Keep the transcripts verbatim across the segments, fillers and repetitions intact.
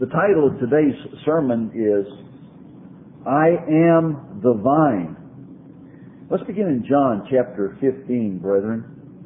The title of today's sermon is, I Am the Vine. Let's begin in John chapter fifteen, brethren.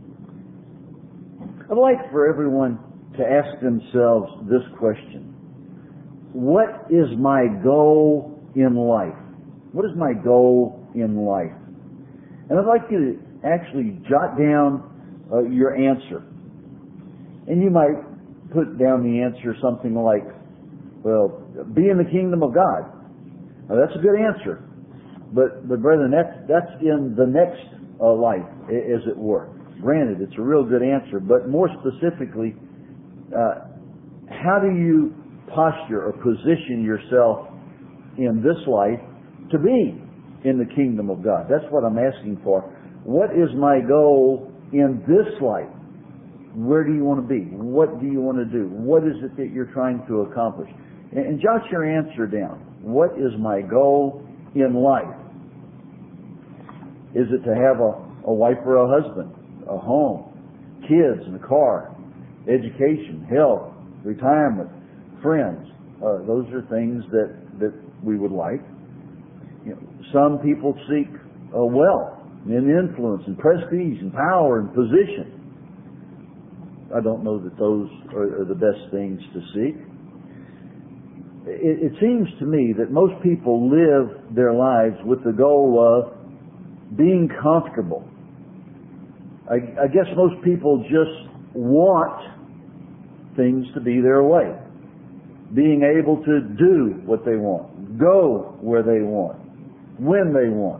I'd like for everyone to ask themselves this question. What is my goal in life? What is my goal in life? And I'd like you to actually jot down uh, your answer. And you might put down the answer something like, well, be in the kingdom of God. Now, that's a good answer. But, but brethren, that's, that's in the next uh, life, as it were. Granted, it's a real good answer, but more specifically, uh, how do you posture or position yourself in this life to be in the kingdom of God? That's what I'm asking for. What is my goal in this life? Where do you want to be? What do you want to do? What is it that you're trying to accomplish? And, and jot your answer down. What is my goal in life? Is it to have a, a wife or a husband, a home, kids and a car, education, health, retirement, friends? Uh, those are things that, that we would like. You know, some people seek uh, wealth and influence and prestige and power and position. I don't know that those are, are the best things to seek. It, it seems to me that most people live their lives with the goal of being comfortable. I, I guess most people just want things to be their way. Being able to do what they want, go where they want, when they want.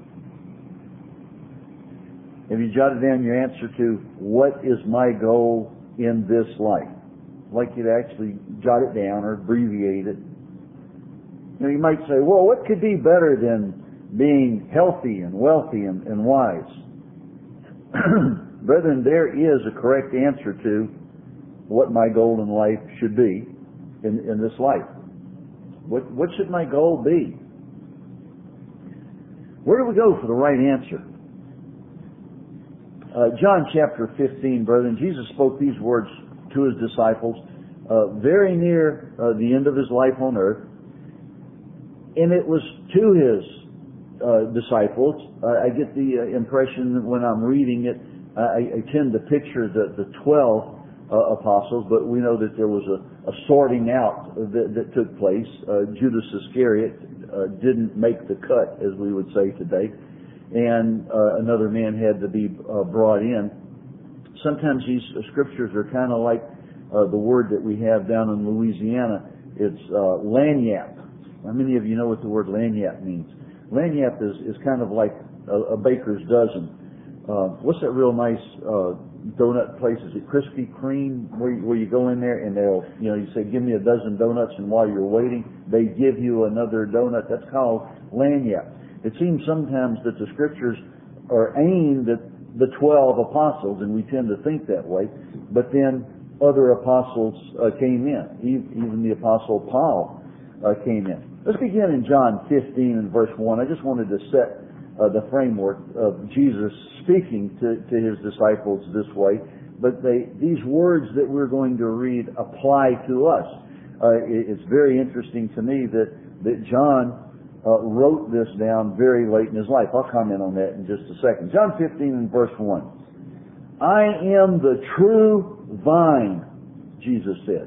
Have you jotted down your answer to what is my goal in this life? I'd like you to actually jot it down or abbreviate it. You know, you might say, well, what could be better than being healthy and wealthy and, and wise? Brethren, there is a correct answer to what my goal in life should be in, in this life. What, what should my goal be? Where do we go for the right answer? Uh, John chapter fifteen, brethren, Jesus spoke these words to His disciples uh, very near uh, the end of His life on earth. And it was to His uh, disciples. Uh, I get the uh, impression that when I'm reading it, uh, I, I tend to picture the, the twelve uh, apostles, but we know that there was a, a sorting out that, that took place. Uh, Judas Iscariot uh, didn't make the cut, as we would say today. And uh, another man had to be uh, brought in. Sometimes these uh, scriptures are kind of like uh, the word that we have down in Louisiana. It's uh, lagniappe. How many of you know what the word lagniappe means? Lagniappe is, is kind of like a, a baker's dozen. Uh, what's that real nice uh, donut place? Is it Krispy Kreme, where you, where you go in there and they'll, you know, you say, give me a dozen donuts, and while you're waiting, they give you another donut. That's called lagniappe. It seems sometimes that the scriptures are aimed at the twelve apostles, and we tend to think that way. But then other apostles uh, came in. Even the apostle Paul uh, came in. Let's begin in John fifteen and verse one. I just wanted to set uh, the framework of Jesus speaking to, to His disciples this way. But they, these words that we're going to read apply to us. Uh, it, it's very interesting to me that, that John Uh, wrote this down very late in his life. I'll comment on that in just a second. John fifteen and verse one. I am the true vine, Jesus said.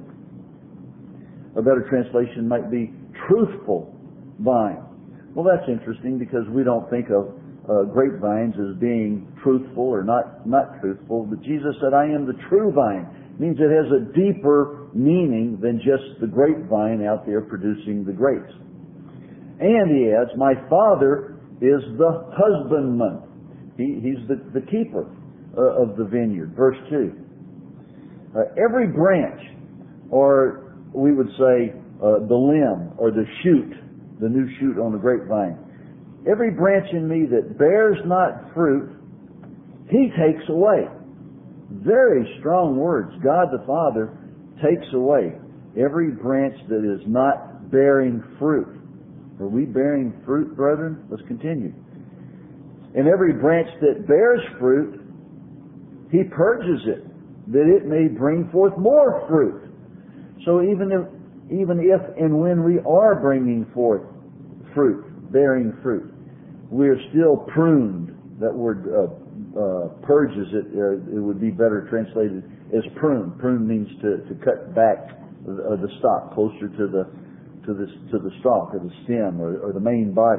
A better translation might be truthful vine. Well, that's interesting because we don't think of uh, grapevines as being truthful or not, not truthful. But Jesus said, I am the true vine. It means it has a deeper meaning than just the grapevine out there producing the grapes. And he adds, my Father is the husbandman. He, he's the, the keeper uh, of the vineyard. Verse two. Uh, every branch, or we would say uh, the limb or the shoot, the new shoot on the grapevine, every branch in me that bears not fruit, He takes away. Very strong words. God the Father takes away every branch that is not bearing fruit. Are we bearing fruit, brethren? Let's continue. And every branch that bears fruit, He purges it, that it may bring forth more fruit. So even if even if and when we are bringing forth fruit, bearing fruit, we are still pruned. That word uh, uh, purges it. Uh, it would be better translated as prune. Prune means to, to cut back the, uh, the stalk closer to the to the to the stalk or the stem or, or the main body.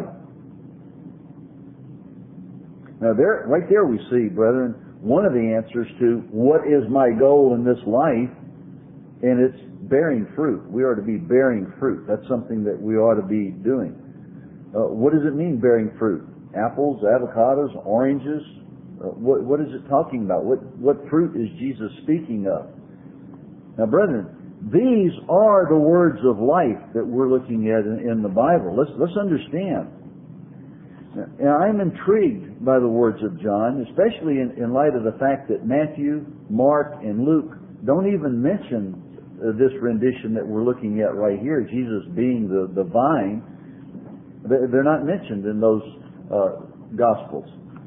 Now, there, right there, we see, brethren, one of the answers to what is my goal in this life, and it's bearing fruit. We are to be bearing fruit. That's something that we ought to be doing. Uh, what does it mean, bearing fruit? Apples, avocados, oranges? Uh, what, what is it talking about? What, what fruit is Jesus speaking of? Now, brethren, these are the words of life that we're looking at in, in the Bible. Let's, let's understand. And I'm intrigued by the words of John, especially in, in light of the fact that Matthew, Mark, and Luke don't even mention uh, this rendition that we're looking at right here, Jesus being the, the vine. They're not mentioned in those uh, Gospels.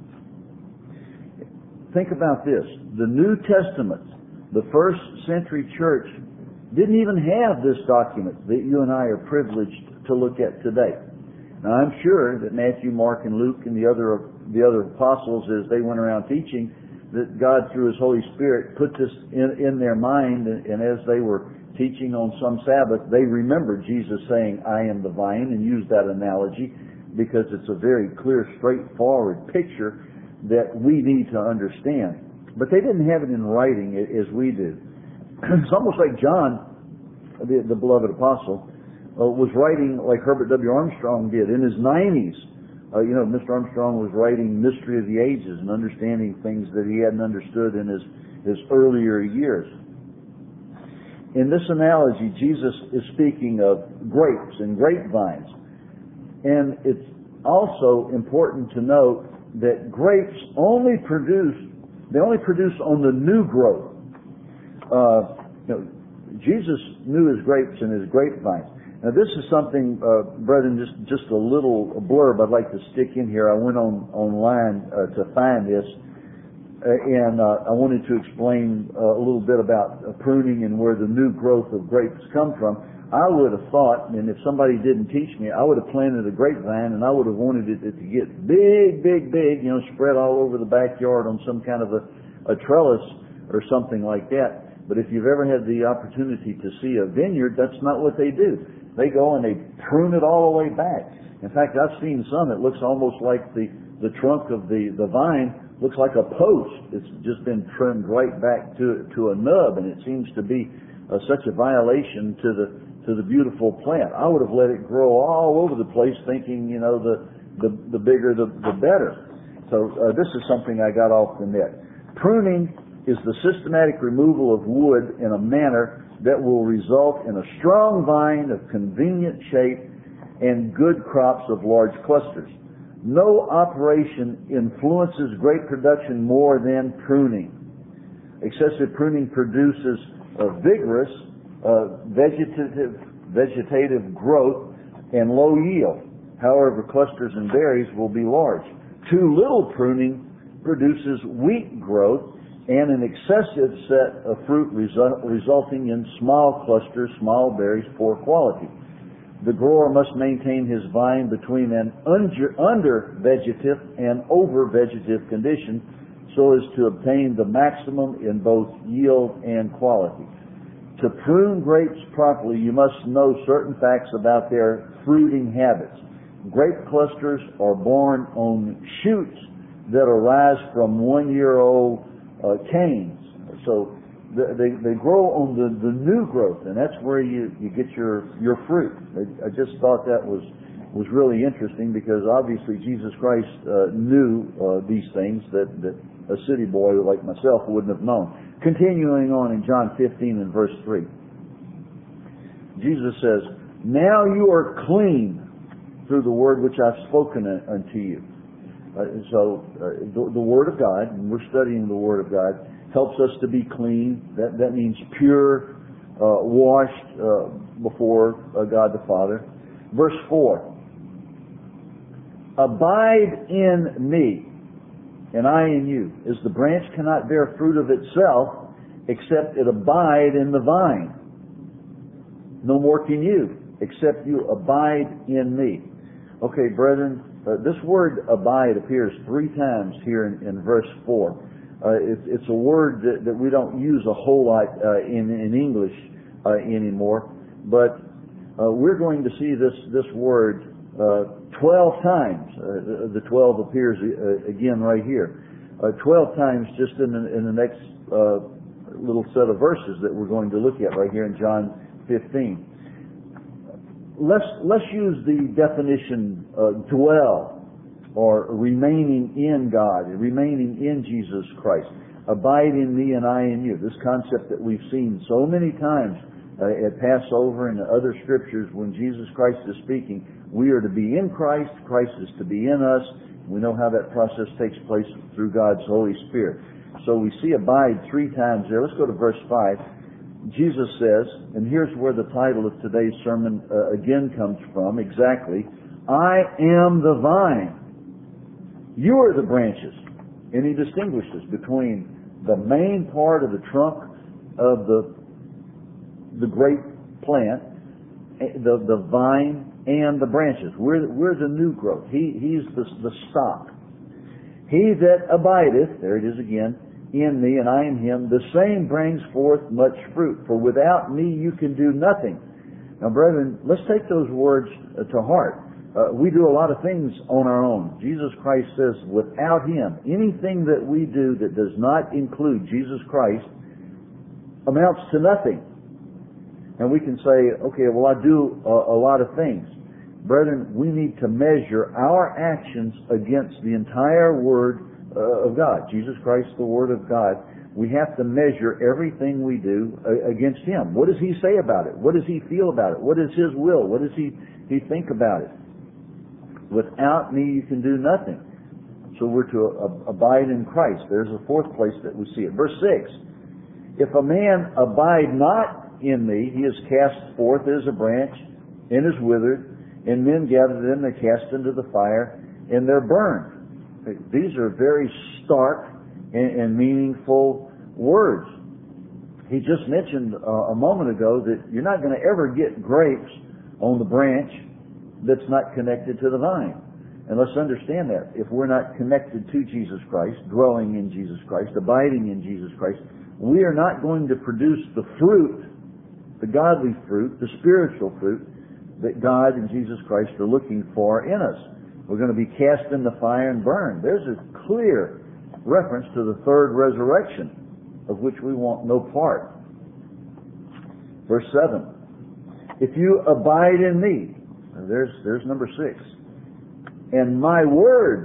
Think about this. The New Testament, the first century church, didn't even have this document that you and I are privileged to look at today. Now, I'm sure that Matthew, Mark, and Luke and the other the other apostles, as they went around teaching, that God, through His Holy Spirit, put this in, in their mind, and, and as they were teaching on some Sabbath, they remembered Jesus saying, I am the vine, and used that analogy because it's a very clear, straightforward picture that we need to understand. But they didn't have it in writing as we do. It's almost like John, the, the beloved apostle, Uh, was writing like Herbert W. Armstrong did in his nineties. Uh, you know, Mister Armstrong was writing Mystery of the Ages and understanding things that he hadn't understood in his, his earlier years. In this analogy, Jesus is speaking of grapes and grapevines. And it's also important to note that grapes only produce, they only produce on the new growth. Uh, you know, Jesus knew his grapes and his grapevines. Now, this is something, uh, brethren, just, just a little blurb I'd like to stick in here. I went on online uh, to find this, uh, and uh, I wanted to explain uh, a little bit about uh, pruning and where the new growth of grapes come from. I would have thought, and if somebody didn't teach me, I would have planted a grapevine, and I would have wanted it to get big, big, big, you know, spread all over the backyard on some kind of a, a trellis or something like that. But if you've ever had the opportunity to see a vineyard, that's not what they do. They go and they prune it all the way back. In fact, I've seen some, it looks almost like the, the trunk of the, the vine looks like a post. It's just been trimmed right back to, to a nub, and it seems to be uh, such a violation to the, to the beautiful plant. I would have let it grow all over the place thinking, you know, the, the, the bigger the, the better. So uh, this is something I got off the net. Pruning is the systematic removal of wood in a manner that will result in a strong vine of convenient shape and good crops of large clusters. No operation influences grape production more than pruning. Excessive pruning produces a vigorous uh, vegetative, vegetative growth and low yield. However, clusters and berries will be large. Too little pruning produces weak growth and an excessive set of fruit result, resulting in small clusters, small berries, poor quality. The grower must maintain his vine between an under, under vegetative and over vegetative condition so as to obtain the maximum in both yield and quality. To prune grapes properly, you must know certain facts about their fruiting habits. Grape clusters are born on shoots that arise from one-year-old Uh, canes. So they, they grow on the, the new growth, and that's where you, you get your, your fruit. I, I just thought that was, was really interesting because obviously Jesus Christ uh, knew uh, these things that, that a city boy like myself wouldn't have known. Continuing on in John fifteen and verse three. Jesus says, now you are clean through the word which I've spoken unto you. Uh, so uh, the, the Word of God, and we're studying the Word of God, helps us to be clean. That, that means pure, uh, washed uh, before uh, God the Father. Verse four, abide in me, and I in you, as the branch cannot bear fruit of itself except it abide in the vine. no more can you, except you abide in me. Okay, brethren, uh, this word abide appears three times here in, in verse four. Uh, it, it's a word that, that we don't use a whole lot uh, in, in English uh, anymore, but uh, we're going to see this, this word uh, twelve times. Uh, the, the twelve appears uh, again right here. Uh, twelve times just in the, in the next uh, little set of verses that we're going to look at right here in John fifteen. Let's, let's use the definition uh, dwell, or remaining in God, remaining in Jesus Christ. Abide in me and I in you. This concept that we've seen so many times uh, at Passover and other scriptures when Jesus Christ is speaking. We are to be in Christ, Christ is to be in us. We know how that process takes place through God's Holy Spirit. So we see abide three times there. Let's go to verse five. Jesus says, and here's where the title of today's sermon uh, again comes from, exactly, I am the vine. You are the branches. And he distinguishes between the main part of the trunk of the the great plant, the, the vine, and the branches. We're, we're the new growth. He, he's the, the stock. He that abideth, there it is again, in me and I in him, the same brings forth much fruit. For without me you can do nothing. Now, brethren, let's take those words uh, to heart. Uh, we do a lot of things on our own. Jesus Christ says, without him, anything that we do that does not include Jesus Christ amounts to nothing. And we can say, okay, well, I do a, a lot of things. Brethren, we need to measure our actions against the entire Word uh, of God. Jesus Christ, the Word of God. We have to measure everything we do uh, against him. What does he say about it? What does he feel about it? What is his will? What does he, he think about it? Without me you can do nothing. So we're to uh, abide in Christ. There's a fourth place that we see it. Verse six. If a man abide not in me, he is cast forth as a branch and is withered, and men gather them, they cast into the fire, and they're burned. These are very stark and, and meaningful words. He just mentioned uh, a moment ago that you're not going to ever get grapes on the branch that's not connected to the vine. And let's understand that. If we're not connected to Jesus Christ, dwelling in Jesus Christ, abiding in Jesus Christ, we are not going to produce the fruit, the godly fruit, the spiritual fruit that God and Jesus Christ are looking for in us. We're going to be cast in the fire and burned. There's a clear reference to the third resurrection, of which we want no part. Verse seven. If you abide in me, there's, there's number six, and my words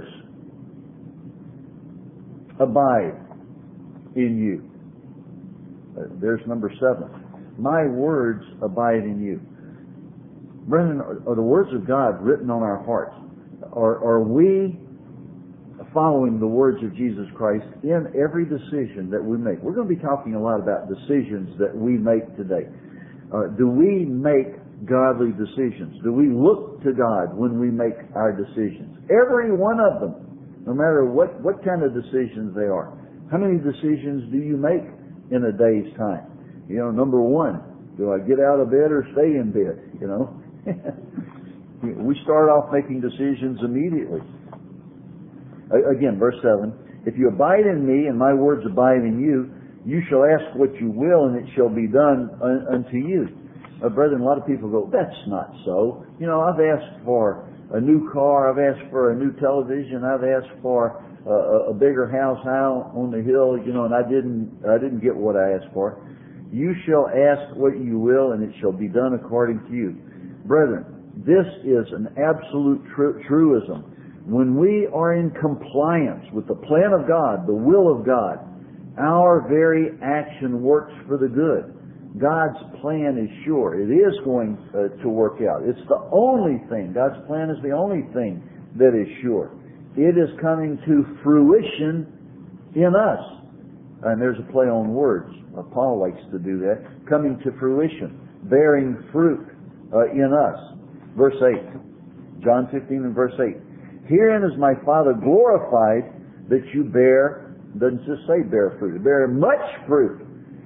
abide in you. There's number seven. My words abide in you. Brethren, are the words of God written on our hearts? Are, are we following the words of Jesus Christ in every decision that we make? We're going to be talking a lot about decisions that we make today. Uh, do we make godly decisions? Do we look to God when we make our decisions? Every one of them, no matter what, what kind of decisions they are. How many decisions do you make in a day's time? You know, number one, do I get out of bed or stay in bed? You know, we start off making decisions immediately. Again, verse seven, if you abide in me and my words abide in you, you shall ask what you will and it shall be done unto you. Uh, brethren, a lot of people go, that's not so. You know, I've asked for a new car, I've asked for a new television, I've asked for a, a bigger house high on the hill, you know, and I didn't, I didn't get what I asked for. You shall ask what you will, and it shall be done according to you. Brethren, this is an absolute tru- truism. When we are in compliance with the plan of God, the will of God, our very action works for the good. God's plan is sure. It is going uh, to work out. It's the only thing. God's plan is the only thing that is sure. It is coming to fruition in us. And there's a play on words. Uh, Paul likes to do that. Coming to fruition. Bearing fruit uh, in us. Verse eight. John fifteen and verse eight. Herein is my Father glorified that you bear, doesn't just say bear fruit, bear much fruit.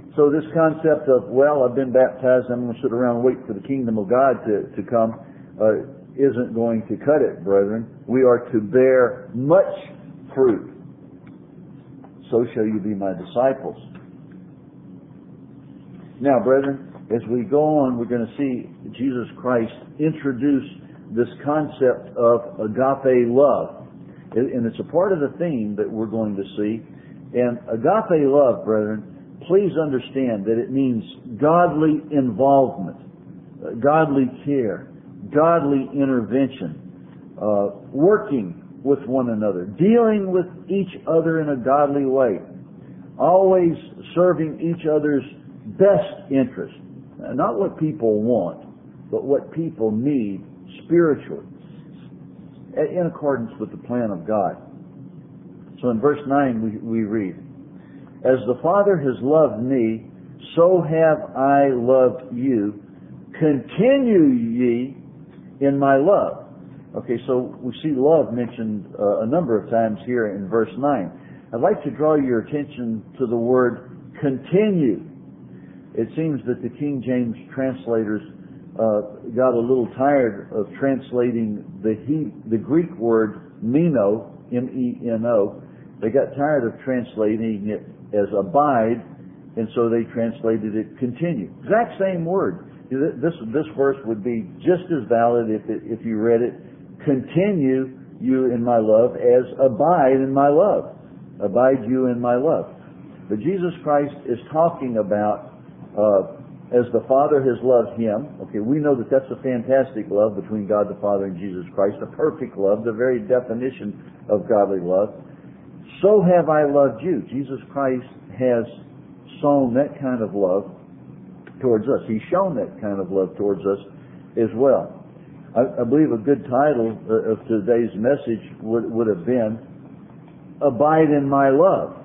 So this concept of, well, I've been baptized, I'm going to sit around and wait for the kingdom of God to, to come, uh, isn't going to cut it, brethren. We are to bear much fruit. So shall you be my disciples. Now, brethren, as we go on, we're going to see Jesus Christ introduce this concept of agape love. And it's a part of the theme that we're going to see. And agape love, brethren, please understand that it means godly involvement, uh, godly care, godly intervention, uh, working with one another, dealing with each other in a godly way, always serving each other's best interest. Uh, not what people want, but what people need spiritually, in accordance with the plan of God. So in verse nine we, we read, "As the Father has loved me, so have I loved you. Continue ye in my love." Okay, so we see love mentioned uh, a number of times here in verse nine. I'd like to draw your attention to the word continue. It seems that the King James translators uh, got a little tired of translating the he, the Greek word meno, M E N O. They got tired of translating it as abide, and so they translated it continue. Exact same word. This this verse would be just as valid if it, if you read it, continue you in my love, as abide in my love. Abide you in my love. But Jesus Christ is talking about uh, as the Father has loved Him. Okay, we know that that's a fantastic love between God the Father and Jesus Christ, a perfect love, the very definition of godly love. So have I loved you. Jesus Christ has sown that kind of love towards us. He's shown that kind of love towards us as well. I, I believe a good title of today's message would, would have been, Abide in My Love.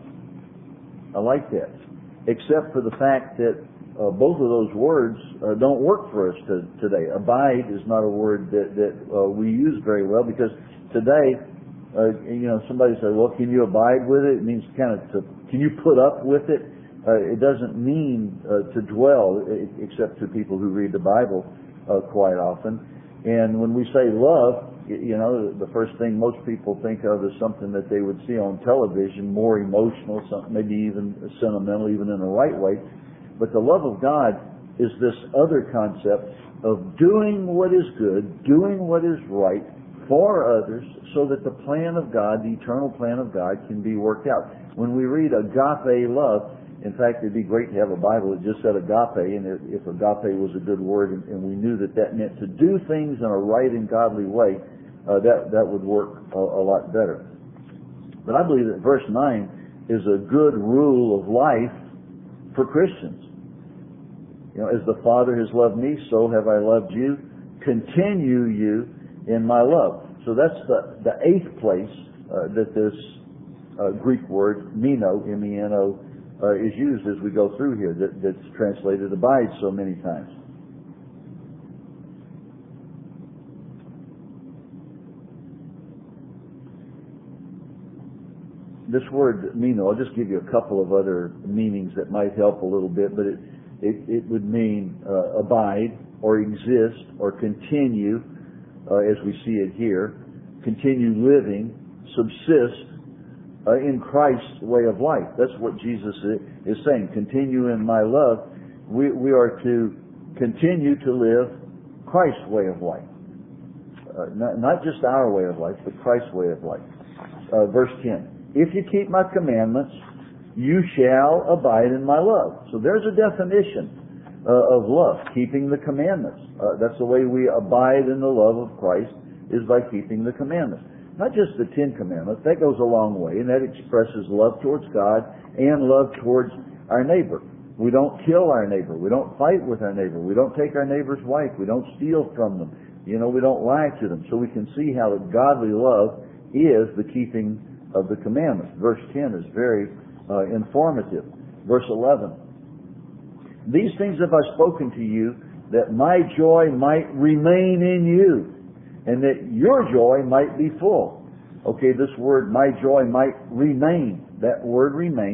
I like that. Except for the fact that uh, both of those words uh, don't work for us to, today. Abide is not a word that, that uh, we use very well, because today, Uh, you know, somebody said, well, can you abide with it? It means kind of to, can you put up with it? Uh, it doesn't mean uh, to dwell, except to people who read the Bible uh, quite often. And when we say love, you know, the first thing most people think of is something that they would see on television, more emotional, something maybe even sentimental, even in the right way. But the love of God is this other concept of doing what is good, doing what is right, for others, so that the plan of God, the eternal plan of God, can be worked out. When we read agape love, in fact, it'd be great to have a Bible that just said agape, and if, if agape was a good word, and, and we knew that that meant to do things in a right and godly way, uh, that, that would work a, a lot better. But I believe that verse nine is a good rule of life for Christians. You know, as the Father has loved me, so have I loved you. Continue you in my love. So that's the, the eighth place uh, that this uh, Greek word, meno, M E N O, uh, is used as we go through here, that, that's translated abide so many times. This word, meno, I'll just give you a couple of other meanings that might help a little bit, but it, it, it would mean uh, abide, or exist, or continue, Uh, as we see it here, continue living, subsist uh, in Christ's way of life. That's what Jesus is saying. Continue in my love. We, we are to continue to live Christ's way of life. Uh, not, not just our way of life, but Christ's way of life. Uh, verse ten. If you keep my commandments, you shall abide in my love. So there's a definition Uh, of love, keeping the commandments. Uh, that's the way we abide in the love of Christ, is by keeping the commandments. Not just the Ten Commandments, that goes a long way, and that expresses love towards God and love towards our neighbor. We don't kill our neighbor. We don't fight with our neighbor. We don't take our neighbor's wife. We don't steal from them. You know, we don't lie to them. So we can see how that godly love is the keeping of the commandments. Verse ten is very uh, informative. Verse eleven. These things have I spoken to you, that my joy might remain in you, and that your joy might be full. Okay, this word, my joy might remain, that word remain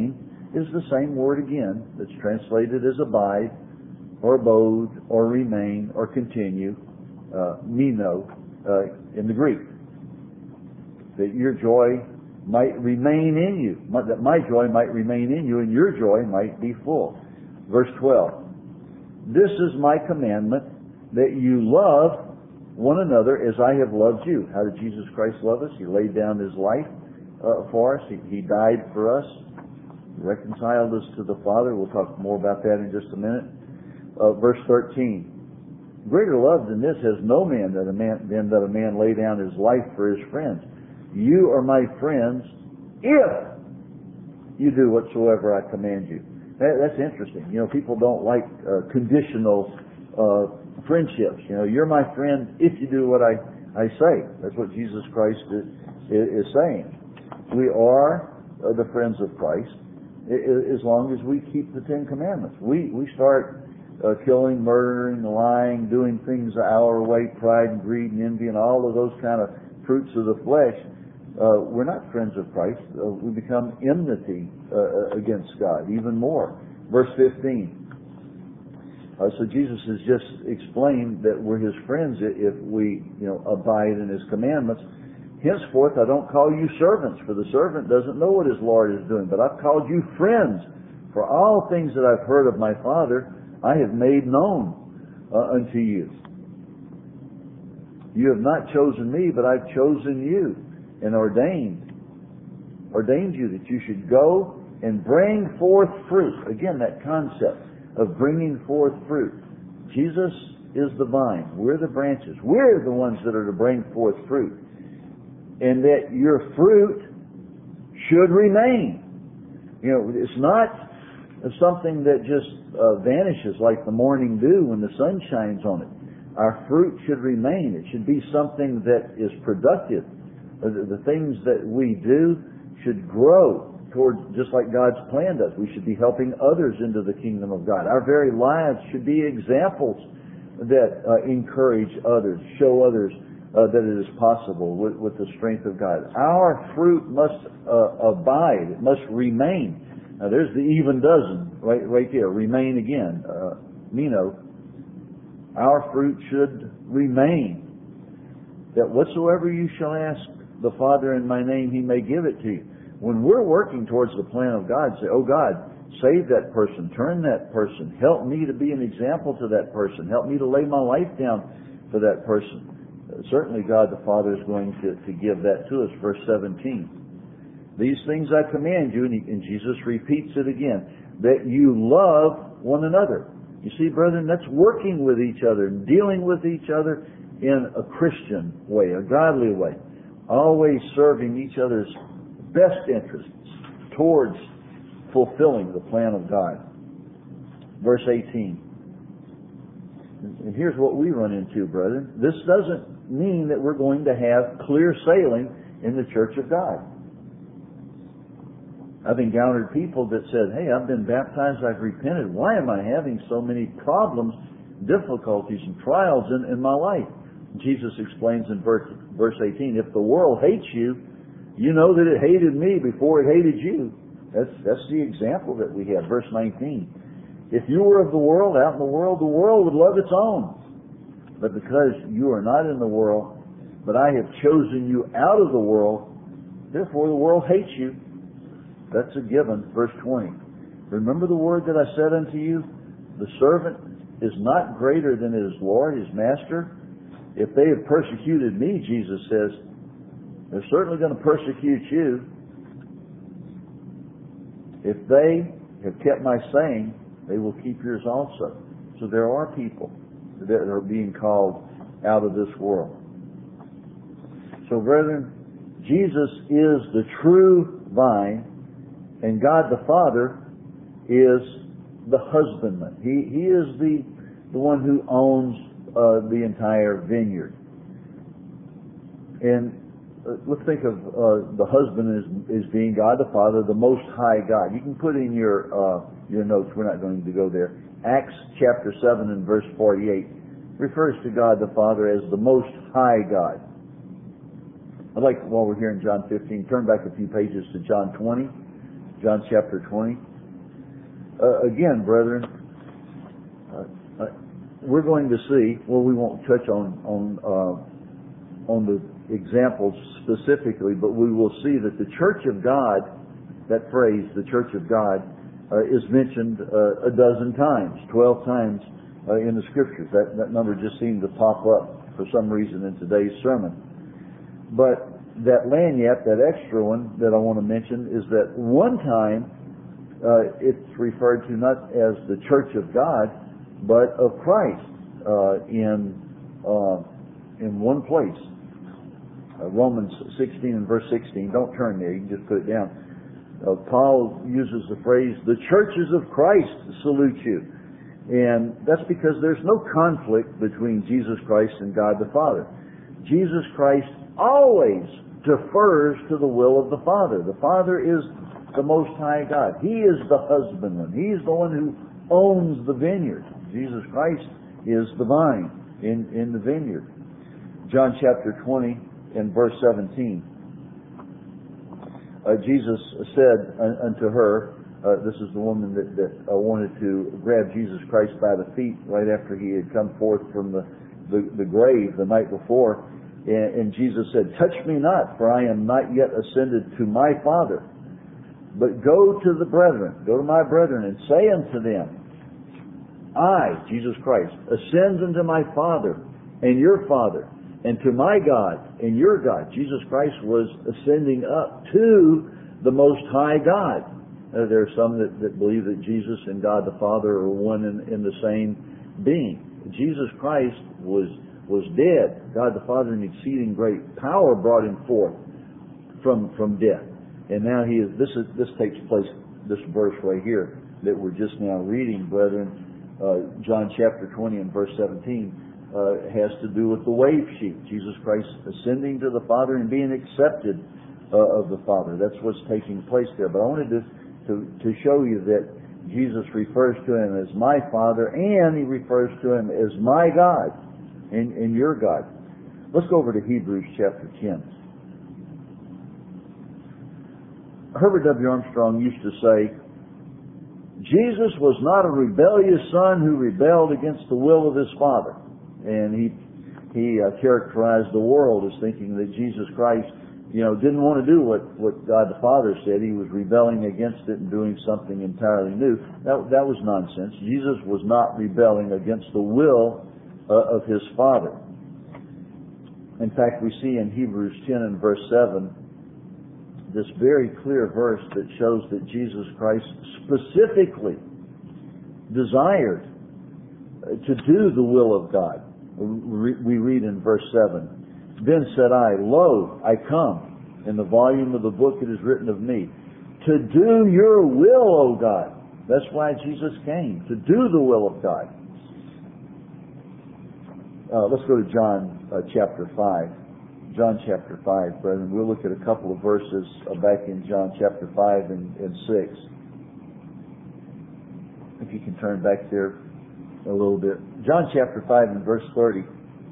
is the same word again that's translated as abide, or abode, or remain, or continue, uh, meno, uh, in the Greek. That your joy might remain in you, that my joy might remain in you, and your joy might be full. Verse twelve. This is my commandment, that you love one another as I have loved you. How did Jesus Christ love us? He laid down His life uh, for us. He, he died for us. He reconciled us to the Father. We'll talk more about that in just a minute. Uh, verse thirteen. Greater love than this has no man that a man than that a man lay down his life for his friends. You are my friends if you do whatsoever I command you. That, that's interesting. You know, people don't like uh, conditional uh, friendships. You know, you're my friend if you do what I, I say. That's what Jesus Christ is, is saying. We are uh, the friends of Christ as long as we keep the Ten Commandments. We, we start uh, killing, murdering, lying, doing things our way, pride and greed and envy and all of those kind of fruits of the flesh. Uh, we're not friends of Christ. Uh, we become enmity uh, against God even more. Verse fifteen. Uh, so Jesus has just explained that we're His friends if we, you know, abide in His commandments. Henceforth, I don't call you servants, for the servant doesn't know what his Lord is doing. But I've called you friends, for all things that I've heard of my Father, I have made known uh, unto you. You have not chosen me, but I've chosen you and ordained, ordained you that you should go and bring forth fruit. Again, that concept of bringing forth fruit. Jesus is the vine. We're the branches. We're the ones that are to bring forth fruit. And that your fruit should remain. You know, it's not something that just uh, vanishes like the morning dew when the sun shines on it. Our fruit should remain. It should be something that is productive. The, the things that we do should grow towards, just like God's plan does. We should be helping others into the kingdom of God. Our very lives should be examples that uh, encourage others, show others uh, that it is possible with, with the strength of God. Our fruit must uh, abide. It must remain. Now there's the even dozen right, right there. Remain again. Uh, meno. Our fruit should remain. That whatsoever you shall ask the Father in my name, He may give it to you. When we're working towards the plan of God, say, oh God, save that person, turn that person, help me to be an example to that person, help me to lay my life down for that person. Uh, certainly God the Father is going to, to give that to us. Verse seventeen. These things I command you, and, he, and Jesus repeats it again, that you love one another. You see, brethren, that's working with each other, dealing with each other in a Christian way, a godly way. Always serving each other's best interests towards fulfilling the plan of God. Verse eighteen. And here's what we run into, brethren. This doesn't mean that we're going to have clear sailing in the church of God. I've encountered people that said, hey, I've been baptized, I've repented. Why am I having so many problems, difficulties, and trials in, in my life? Jesus explains in verse, verse eighteen, if the world hates you, you know that it hated me before it hated you. That's, that's the example that we have. Verse nineteen. If you were of the world, out in the world, the world would love its own. But because you are not in the world, but I have chosen you out of the world, therefore the world hates you. That's a given. Verse twenty. Remember the word that I said unto you? The servant is not greater than his Lord, his master. If they have persecuted me, Jesus says, they're certainly going to persecute you. If they have kept my saying, they will keep yours also. So there are people that are being called out of this world. So brethren, Jesus is the true vine, and God the Father is the husbandman. He, he is the, the one who owns uh, the entire vineyard. And uh, let's think of uh, the husband as, as being God the Father, the Most High God. You can put in your uh, your notes, we're not going to go there. Acts chapter seven and verse forty-eight refers to God the Father as the Most High God. I'd like, while we're here in John fifteen, turn back a few pages to John twenty. John chapter twenty. uh, again, brethren, uh, uh, we're going to see, well, we won't touch on, on, uh, on the examples specifically, but we will see that the church of God, that phrase, the church of God, uh, is mentioned uh, a dozen times, twelve times uh, in the Scriptures. That, that number just seemed to pop up for some reason in today's sermon. But that lanyap, that extra one that I want to mention, is that one time uh, it's referred to not as the church of God, but of Christ uh, in uh, in one place. Uh, Romans sixteen and verse sixteen. Don't turn there. You can just put it down. Uh, Paul uses the phrase, "The churches of Christ salute you." And that's because there's no conflict between Jesus Christ and God the Father. Jesus Christ always defers to the will of the Father. The Father is the Most High God. He is the husbandman. He's the one who owns the vineyard. Jesus Christ is the vine in, in the vineyard. John chapter twenty and verse seventeen. Uh, Jesus said unto her, uh, this is the woman that, that uh, wanted to grab Jesus Christ by the feet right after he had come forth from the, the, the grave the night before. And, and Jesus said, "Touch me not, for I am not yet ascended to my Father. But go to the brethren, go to my brethren, and say unto them, I, Jesus Christ, ascend unto my Father and your Father, and to my God and your God." Jesus Christ was ascending up to the Most High God. Uh, there are some that, that believe that Jesus and God the Father are one in, in the same being. Jesus Christ was was dead. God the Father in exceeding great power brought him forth from from death. And now he is, this is, this takes place, this verse right here that we're just now reading, brethren, uh, John chapter twenty and verse seventeen, uh, has to do with the wave sheet. Jesus Christ ascending to the Father and being accepted uh, of the Father. That's what's taking place there. But I wanted to, to, to show you that Jesus refers to him as my Father, and he refers to him as my God and, and your God. Let's go over to Hebrews chapter ten. Herbert W. Armstrong used to say, Jesus was not a rebellious son who rebelled against the will of his Father. And he he uh, characterized the world as thinking that Jesus Christ, you know, didn't want to do what, what God the Father said. He was rebelling against it and doing something entirely new. That, that was nonsense. Jesus was not rebelling against the will uh, of his Father. In fact, we see in Hebrews ten and verse seven, this very clear verse that shows that Jesus Christ specifically desired to do the will of God. We read in verse seven, "Then said I, Lo, I come. In the volume of the book it is written of me, to do your will, O God." That's why Jesus came, to do the will of God. Uh, let's go to John uh, chapter five. John chapter five, brethren. We'll look at a couple of verses uh, back in John chapter five and, and six. If you can turn back there a little bit. John chapter five and verse thirty.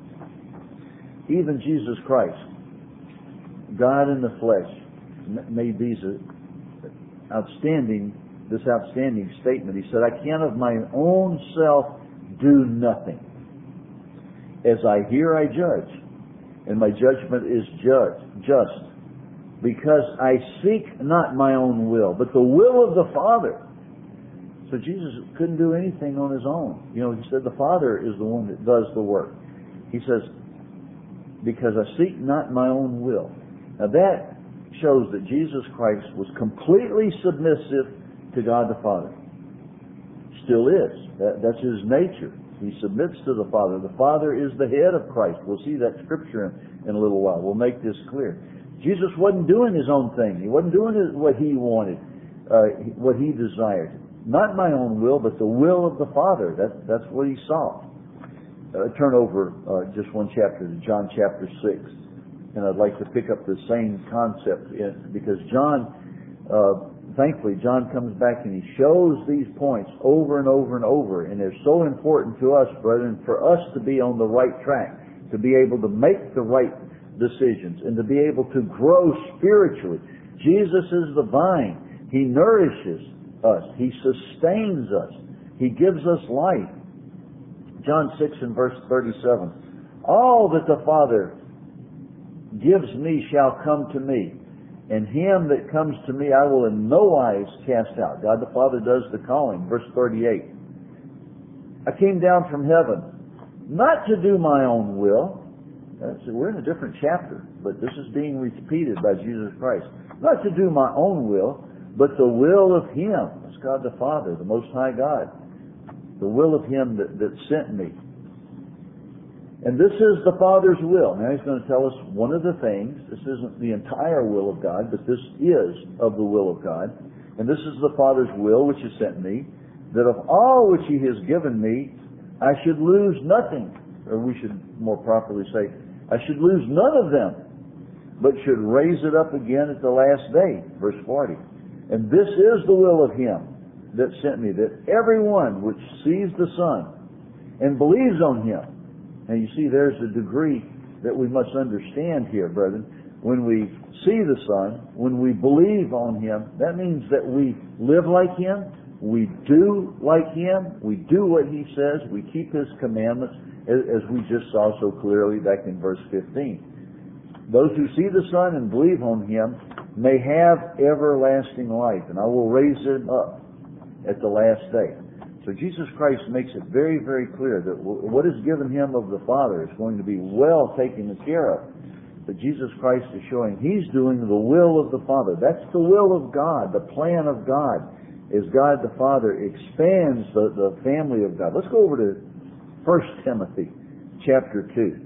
Even Jesus Christ, God in the flesh, made these uh, outstanding, this outstanding statement. He said, "I can of my own self do nothing. As I hear, I judge. And my judgment is judge, just, because I seek not my own will, but the will of the Father." So Jesus couldn't do anything on his own. You know, he said the Father is the one that does the work. He says, because I seek not my own will. Now that shows that Jesus Christ was completely submissive to God the Father. Still is. That, that's his nature. He submits to the Father. The Father is the head of Christ. We'll see that scripture in, in a little while. We'll make this clear. Jesus wasn't doing his own thing. He wasn't doing what he wanted, uh, what he desired. Not my own will, but the will of the Father. That, that's what he saw. Uh, turn over uh, just one chapter to John chapter six. And I'd like to pick up the same concept in, because John, uh, thankfully, John comes back and he shows these points over and over and over. And they're so important to us, brethren, for us to be on the right track, to be able to make the right decisions, and to be able to grow spiritually. Jesus is the vine. He nourishes us. He sustains us. He gives us life. John six and verse thirty-seven. All that the Father gives me shall come to me, and him that comes to me I will in no wise cast out. God the Father does the calling. Verse thirty-eight. I came down from heaven, not to do my own will. That's, we're in a different chapter, but this is being repeated by Jesus Christ. Not to do my own will, but the will of Him. That's God the Father, the Most High God. The will of Him that, that sent me. And this is the Father's will. Now He's going to tell us one of the things. This isn't the entire will of God, but this is of the will of God. And this is the Father's will which has sent me, that of all which He has given me, I should lose nothing. Or we should more properly say, I should lose none of them, but should raise it up again at the last day. Verse forty. And this is the will of Him that sent me, that everyone which sees the Son and believes on Him. And you see, there's a degree that we must understand here, brethren. When we see the Son, when we believe on Him, that means that we live like Him, we do like Him, we do what He says, we keep His commandments, as we just saw so clearly back in verse fifteen. Those who see the Son and believe on Him may have everlasting life, and I will raise them up at the last day. So Jesus Christ makes it very, very clear that what is given Him of the Father is going to be well taken care of. But Jesus Christ is showing He's doing the will of the Father. That's the will of God, the plan of God, is God the Father expands the, the family of God. Let's go over to First Timothy chapter two.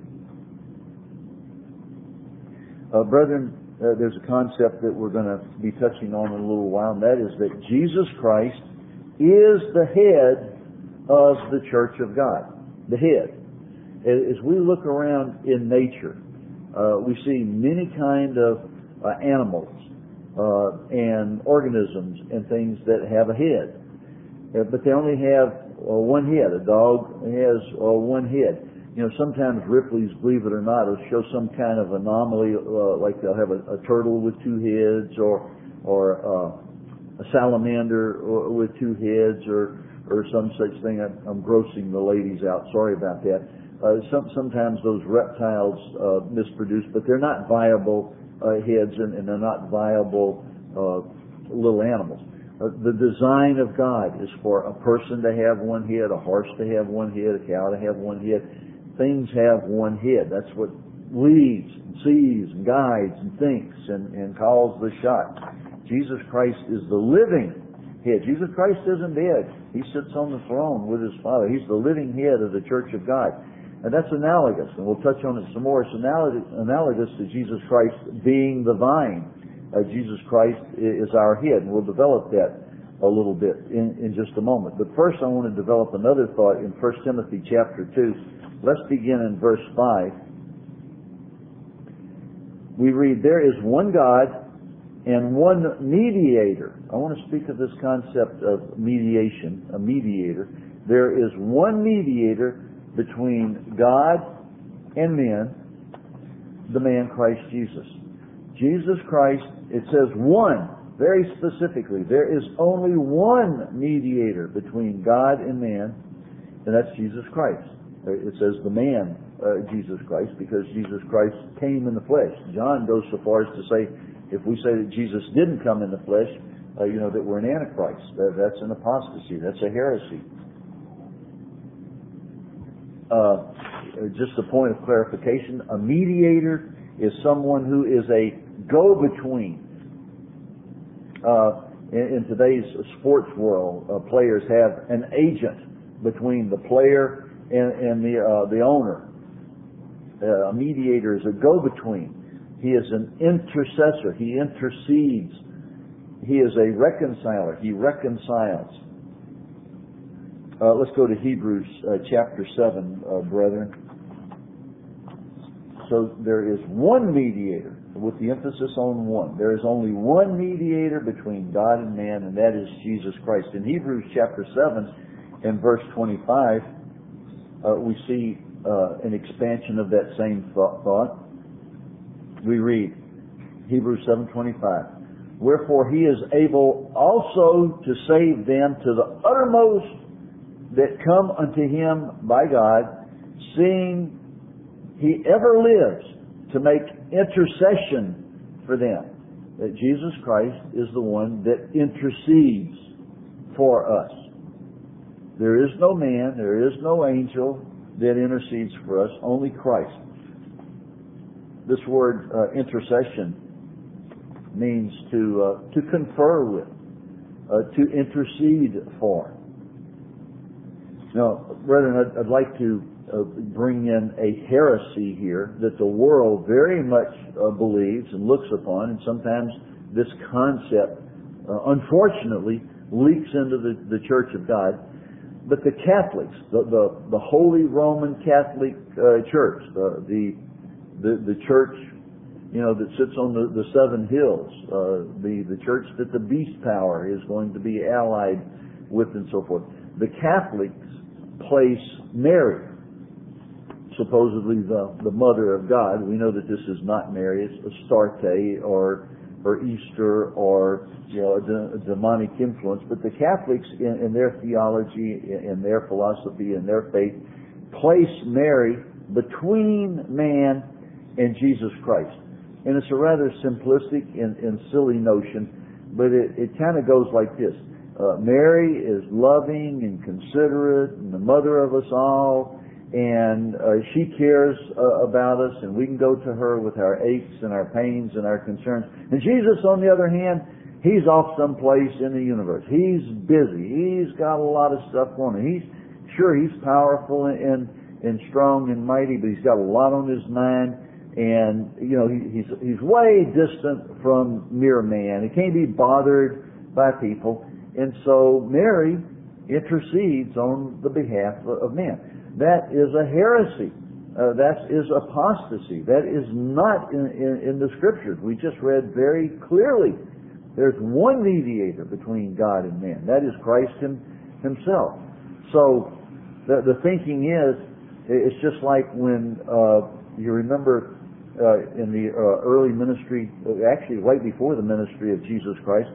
Uh, brethren, uh, there's a concept that we're going to be touching on in a little while, and that is that Jesus Christ is the head of the church of God. The head. As we look around in nature, uh, we see many kind of uh, animals uh, and organisms and things that have a head. Uh, but they only have uh, one head. A dog has uh, one head. You know, sometimes Ripley's, believe it or not, will show some kind of anomaly, uh, like they'll have a, a turtle with two heads, or or uh, a salamander with two heads, or or some such thing. I'm, I'm grossing the ladies out. Sorry about that. Uh, some, sometimes those reptiles uh, misproduce, but they're not viable uh, heads, and, and they're not viable uh, little animals. Uh, the design of God is for a person to have one head, a horse to have one head, a cow to have one head. Things have one head. That's what leads, and sees, and guides, and thinks, and, and calls the shots. Jesus Christ is the living head. Jesus Christ isn't dead. He sits on the throne with His Father. He's the living head of the church of God. And that's analogous, and we'll touch on it some more. It's analogous, analogous to Jesus Christ being the vine. Uh, Jesus Christ is our head, and we'll develop that a little bit in, in just a moment. But first I want to develop another thought in First Timothy chapter two. Let's begin in verse five. We read, there is one God and one mediator. I want to speak of this concept of mediation, a mediator. There is one mediator between God and men, the man Christ Jesus. Jesus Christ, it says one, very specifically. There is only one mediator between God and man, and that's Jesus Christ. It says the man, uh, Jesus Christ, because Jesus Christ came in the flesh. John goes so far as to say, if we say that Jesus didn't come in the flesh, uh, you know, that we're an antichrist. That, that's an apostasy. That's a heresy. Uh, just a point of clarification, a mediator is someone who is a go-between. Uh, in, in today's sports world, uh, players have an agent between the player and, and the uh, the owner. Uh, a mediator is a go-between. He is an intercessor. He intercedes. He is a reconciler. He reconciles. Uh, let's go to Hebrews uh, chapter seven, uh, brethren. So there is one mediator, with the emphasis on one. There is only one mediator between God and man, and that is Jesus Christ. In Hebrews chapter seven, in verse twenty-five, uh, we see uh, an expansion of that same thought. thought. We read Hebrews seven twenty-five. Wherefore he is able also to save them to the uttermost that come unto him by God, seeing he ever lives to make intercession for them. That Jesus Christ is the one that intercedes for us. There is no man, there is no angel that intercedes for us, only Christ. This word uh, intercession means to uh, to confer with, uh, to intercede for. Now, brethren, I'd, I'd like to uh, bring in a heresy here that the world very much uh, believes and looks upon, and sometimes this concept, uh, unfortunately, leaks into the, the Church of God. But the Catholics, the the, the Holy Roman Catholic uh, Church, the, the the the church, you know, that sits on the, the seven hills, uh, the the church that the beast power is going to be allied with, and so forth. The Catholics place Mary, supposedly the the mother of God. We know that this is not Mary; it's Astarte or or Easter or, you know, a, de- a demonic influence. But the Catholics, in, in their theology, in, in their philosophy, in their faith, place Mary between man and Jesus Christ. And it's a rather simplistic and, and silly notion, but it, it kind of goes like this. Uh, Mary is loving and considerate and the mother of us all, and uh, she cares uh, about us, and we can go to her with our aches and our pains and our concerns. And Jesus, on the other hand, he's off someplace in the universe. He's busy. He's got a lot of stuff going on. He's sure he's powerful and and strong and mighty, but he's got a lot on his mind. And you know, he, he's he's way distant from mere man. He can't be bothered by people. And so Mary intercedes on the behalf of man. That is a heresy. Uh, that is apostasy. That is not in, in, in the Scriptures. We just read very clearly. There's one mediator between God and man. That is Christ him, himself. So the, the thinking is, it's just like when uh, you remember uh, in the uh, early ministry, actually right before the ministry of Jesus Christ,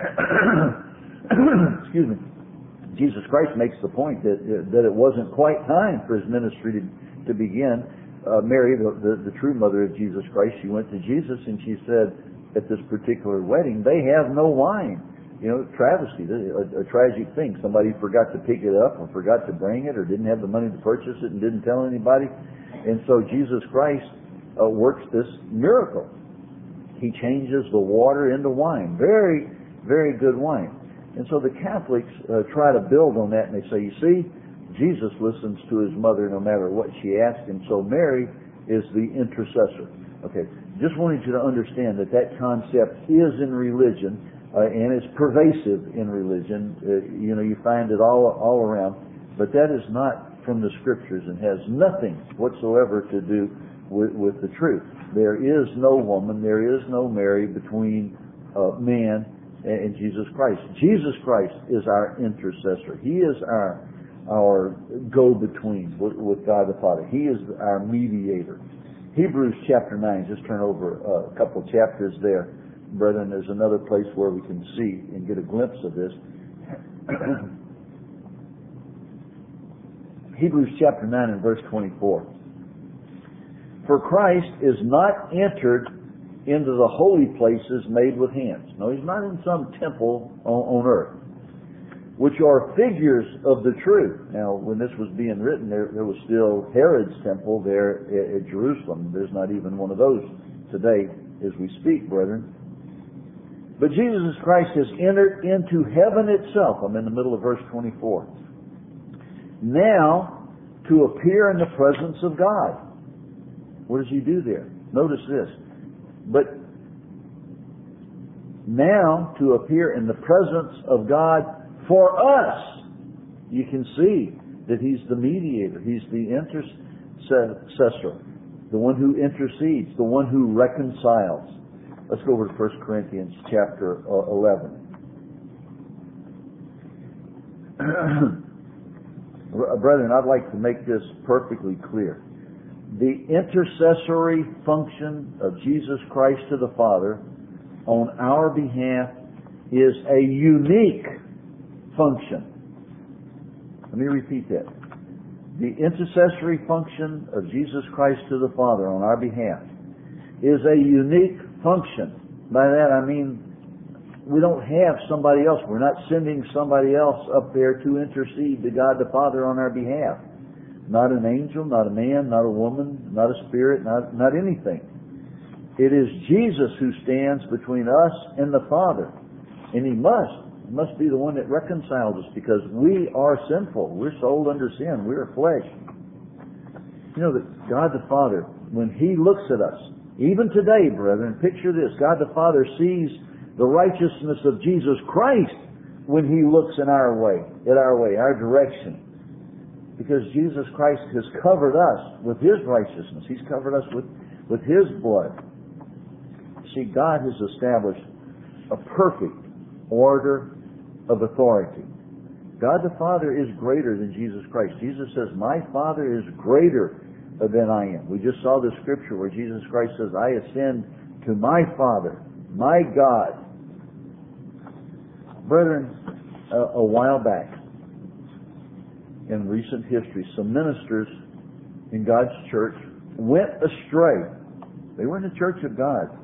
excuse me, Jesus Christ makes the point that that it wasn't quite time for his ministry to, to begin. Uh, Mary, the, the, the true mother of Jesus Christ, she went to Jesus and she said, at this particular wedding, they have no wine. You know, travesty, a, a tragic thing. Somebody forgot to pick it up or forgot to bring it or didn't have the money to purchase it and didn't tell anybody. And so Jesus Christ uh, works this miracle. He changes the water into wine. Very, very good wine. And so the Catholics uh, try to build on that, and they say, you see, Jesus listens to his mother no matter what she asks him, so Mary is the intercessor. Okay, just wanted you to understand that that concept is in religion, uh, and it's pervasive in religion. Uh, you know, you find it all all around, but that is not from the Scriptures and has nothing whatsoever to do with, with the truth. There is no woman, there is no Mary between uh, man and Jesus Christ. Jesus Christ is our intercessor. He is our our go-between with, with God the Father. He is our mediator. Hebrews chapter nine, just turn over a couple chapters there, brethren. There's another place where we can see and get a glimpse of this. Hebrews chapter nine and verse twenty-four. For Christ is not entered into the holy places made with hands. No, he's not in some temple on, on earth, which are figures of the truth. Now, when this was being written, there, there was still Herod's temple there at, at Jerusalem. There's not even one of those today as we speak, brethren. But Jesus Christ has entered into heaven itself. I'm in the middle of verse twenty-four. Now, to appear in the presence of God. What does he do there? Notice this. But now to appear in the presence of God for us. You can see that he's the mediator. He's the intercessor, the one who intercedes, the one who reconciles. Let's go over to First Corinthians chapter eleven. Brethren, I'd like to make this perfectly clear. The intercessory function of Jesus Christ to the Father on our behalf is a unique function. Let me repeat that. The intercessory function of Jesus Christ to the Father on our behalf is a unique function. By that I mean we don't have somebody else. We're not sending somebody else up there to intercede to God the Father on our behalf. Not an angel, not a man, not a woman, not a spirit, not, not anything. It is Jesus who stands between us and the Father. And He must. He must be the one that reconciles us, because we are sinful. We're sold under sin. We are flesh. You know that God the Father, when He looks at us, even today, brethren, picture this. God the Father sees the righteousness of Jesus Christ when He looks in our way, at our way, our direction. Because Jesus Christ has covered us with His righteousness. He's covered us with, with His blood. See, God has established a perfect order of authority. God the Father is greater than Jesus Christ. Jesus says, my Father is greater than I am. We just saw the scripture where Jesus Christ says, I ascend to my Father, my God. Brethren, a, a while back, in recent history, some ministers in God's church went astray. They were in the church of God.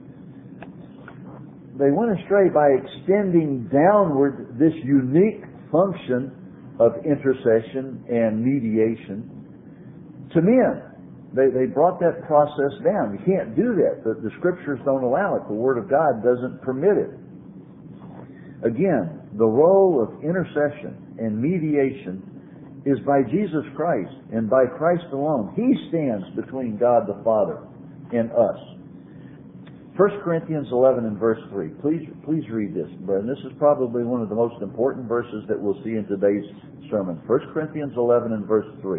They went astray by extending downward this unique function of intercession and mediation to men. They, they brought that process down. You can't do that. The, the Scriptures don't allow it. The Word of God doesn't permit it. Again, the role of intercession and mediation is by Jesus Christ and by Christ alone. He stands between God the Father and us. First Corinthians eleven and verse three. Please, please read this, brethren. This is probably one of the most important verses that we'll see in today's sermon. First Corinthians eleven and verse three.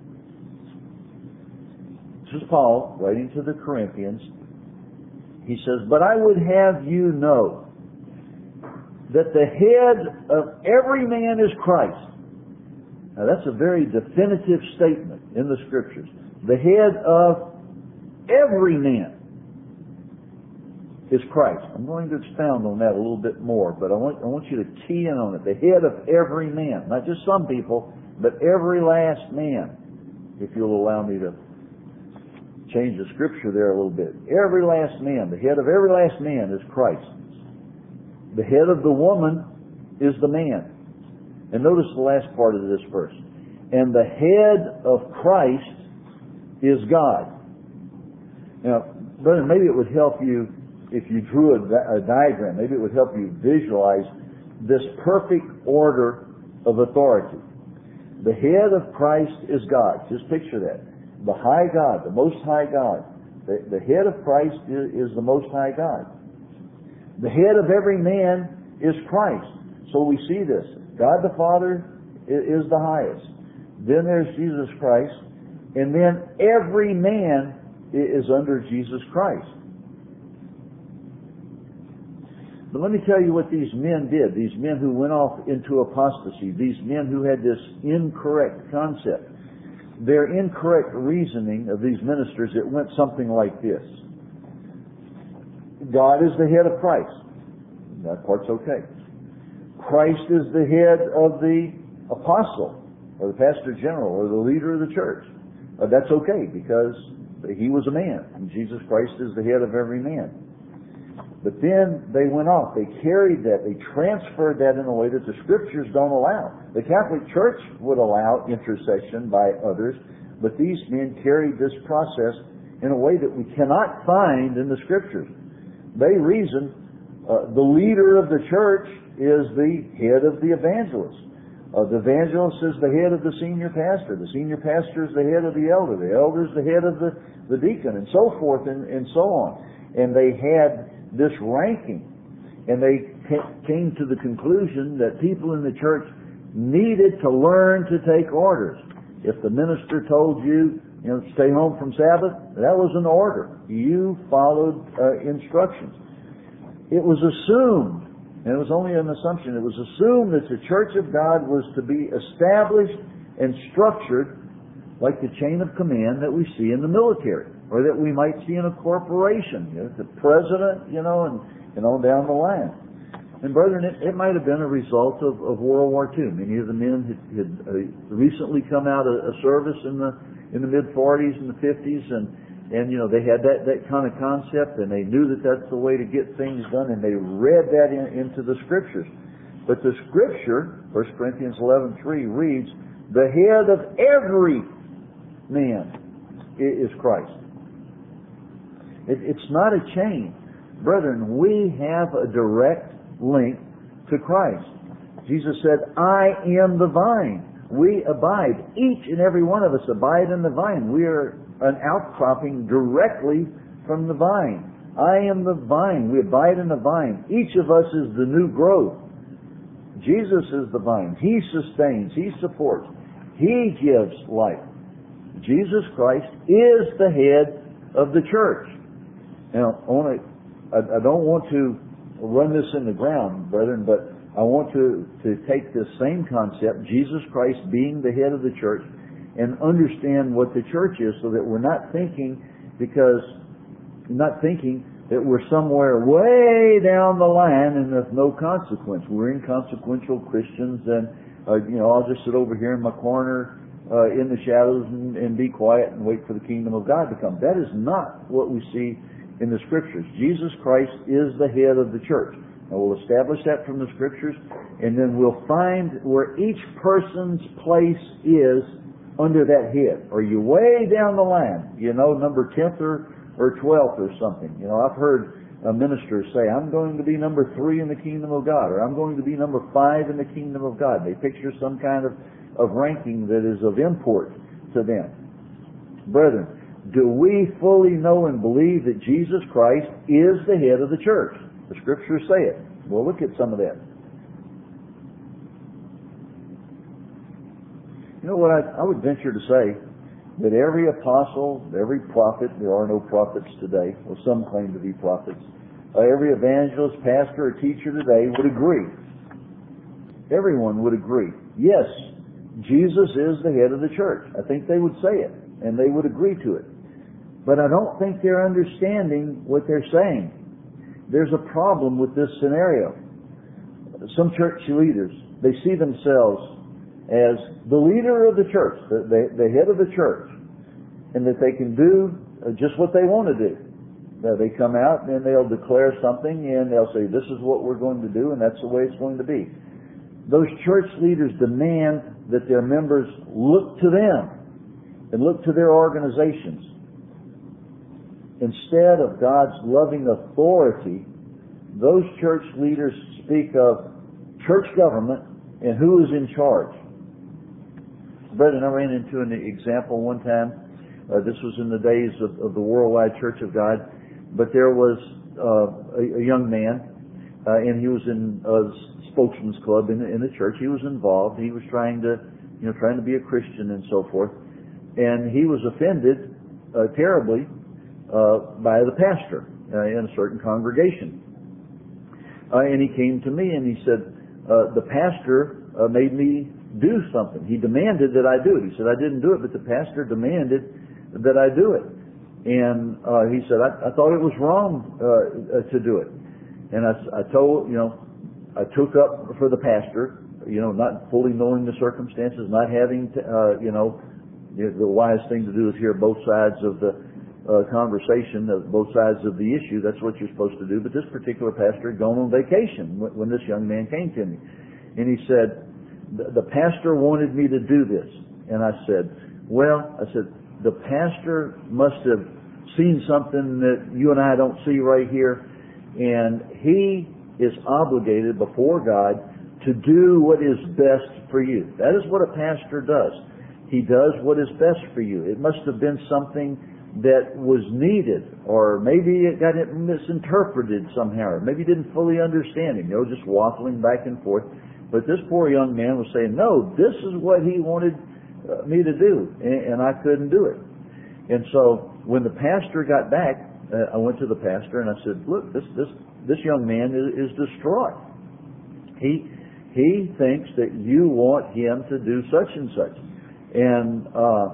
This is Paul writing to the Corinthians. He says, but I would have you know that the head of every man is Christ. Now that's a very definitive statement in the Scriptures. The head of every man is Christ. I'm going to expound on that a little bit more, but I want, I want you to key in on it. The head of every man. Not just some people, but every last man. If you'll allow me to change the Scripture there a little bit. Every last man. The head of every last man is Christ. The head of the woman is the man. And notice the last part of this verse. And the head of Christ is God. Now, brother, maybe it would help you if you drew a, a diagram. Maybe it would help you visualize this perfect order of authority. The head of Christ is God. Just picture that. The high God, the most high God. The, the head of Christ is, is the most high God. The head of every man is Christ. So we see this. God the Father is the highest. Then there's Jesus Christ. And then every man is under Jesus Christ. But let me tell you what these men did. These men who went off into apostasy. These men who had this incorrect concept. Their incorrect reasoning of these ministers, it went something like this. God is the head of Christ. That part's okay. Christ is the head of the apostle, or the pastor general, or the leader of the church. Uh, that's okay, because he was a man, and Jesus Christ is the head of every man. But then they went off. They carried that. They transferred that in a way that the Scriptures don't allow. The Catholic Church would allow intercession by others, but these men carried this process in a way that we cannot find in the Scriptures. They reason uh, the leader of the church is the head of the evangelist. Uh, the evangelist is the head of the senior pastor. The senior pastor is the head of the elder. The elder is the head of the, the deacon, and so forth and, and so on. And they had this ranking, and they came to the conclusion that people in the church needed to learn to take orders. If the minister told you, you know, stay home from Sabbath, that was an order. You followed uh, instructions. It was assumed, and it was only an assumption, it was assumed that the church of God was to be established and structured like the chain of command that we see in the military, or that we might see in a corporation. You know, the president, you know, and, and on down the line. And brethren, it, it might have been a result of, of World War Two. Many of the men had, had uh, recently come out of a service in the in the mid forties and the fifties, and and you know they had that that kind of concept, and they knew that that's the way to get things done, and they read that in, into the Scriptures. But the Scripture, First Corinthians eleven three reads, "The head of every man is Christ." It, it's not a chain, brethren. We have a direct link to Christ. Jesus said, "I am the vine." We abide. Each and every one of us abide in the vine. We are an outcropping directly from the vine. I am the vine. We abide in the vine. Each of us is the new growth. Jesus is the vine. He sustains. He supports. He gives life. Jesus Christ is the head of the church. Now, I, want to, I, I don't want to run this in the ground, brethren, but I want to, to take this same concept, Jesus Christ being the head of the church, and understand what the church is, so that we're not thinking, because not thinking that we're somewhere way down the line and there's no consequence. We're inconsequential Christians, and uh, you know, I'll just sit over here in my corner uh, in the shadows and, and be quiet and wait for the kingdom of God to come. That is not what we see in the Scriptures. Jesus Christ is the head of the church. And we'll establish that from the Scriptures, and then we'll find where each person's place is under that head. Are you way down the line? You know, number tenth or, or twelfth or something. You know, I've heard a minister say, "I'm going to be number three in the kingdom of God," or "I'm going to be number five in the kingdom of God." They picture some kind of, of ranking that is of import to them. Brethren, do we fully know and believe that Jesus Christ is the head of the church? The Scriptures say it. We'll look at some of that. You know what, I, I would venture to say that every apostle, every prophet — there are no prophets today, well, some claim to be prophets — uh, every evangelist, pastor, or teacher today would agree. Everyone would agree. Yes, Jesus is the head of the church. I think they would say it, and they would agree to it. But I don't think they're understanding what they're saying. There's a problem with this scenario. Some church leaders, they see themselves as the leader of the church, the, the, the head of the church, and that they can do just what they want to do. Now, they come out and they'll declare something, and they'll say, "This is what we're going to do, and that's the way it's going to be." Those church leaders demand that their members look to them and look to their organizations. Instead of God's loving authority, those church leaders speak of church government and who is in charge. Brethren, I ran into an example one time. Uh, this was in the days of, of the Worldwide Church of God. But there was uh, a, a young man, uh, and he was in a spokesman's club in, in the church. He was involved. He was trying to, you know, trying to be a Christian and so forth. And he was offended uh, terribly Uh, by the pastor uh, in a certain congregation. Uh, and he came to me and he said, uh, the pastor uh, made me do something. He demanded that I do it. He said, "I didn't do it, but the pastor demanded that I do it." And uh, he said, I, I thought it was wrong uh, to do it. And I, I told, you know, I took up for the pastor, you know, not fully knowing the circumstances, not having, to, uh, you know, the wise thing to do is hear both sides of the Uh, conversation, of both sides of the issue. That's what you're supposed to do. But this particular pastor had gone on vacation when, when this young man came to me. And he said, the, the pastor wanted me to do this. And I said, well, I said, the pastor must have seen something that you and I don't see right here. And he is obligated before God to do what is best for you. That is what a pastor does. He does what is best for you. It must have been something that was needed, or maybe it got it misinterpreted somehow, or maybe didn't fully understand him, you know, just waffling back and forth. But this poor young man was saying, "No, this is what he wanted uh, me to do," and, and I couldn't do it. And so when the pastor got back, uh, I went to the pastor and I said, "Look, this this this young man is, is distraught. He he thinks that you want him to do such and such." And uh,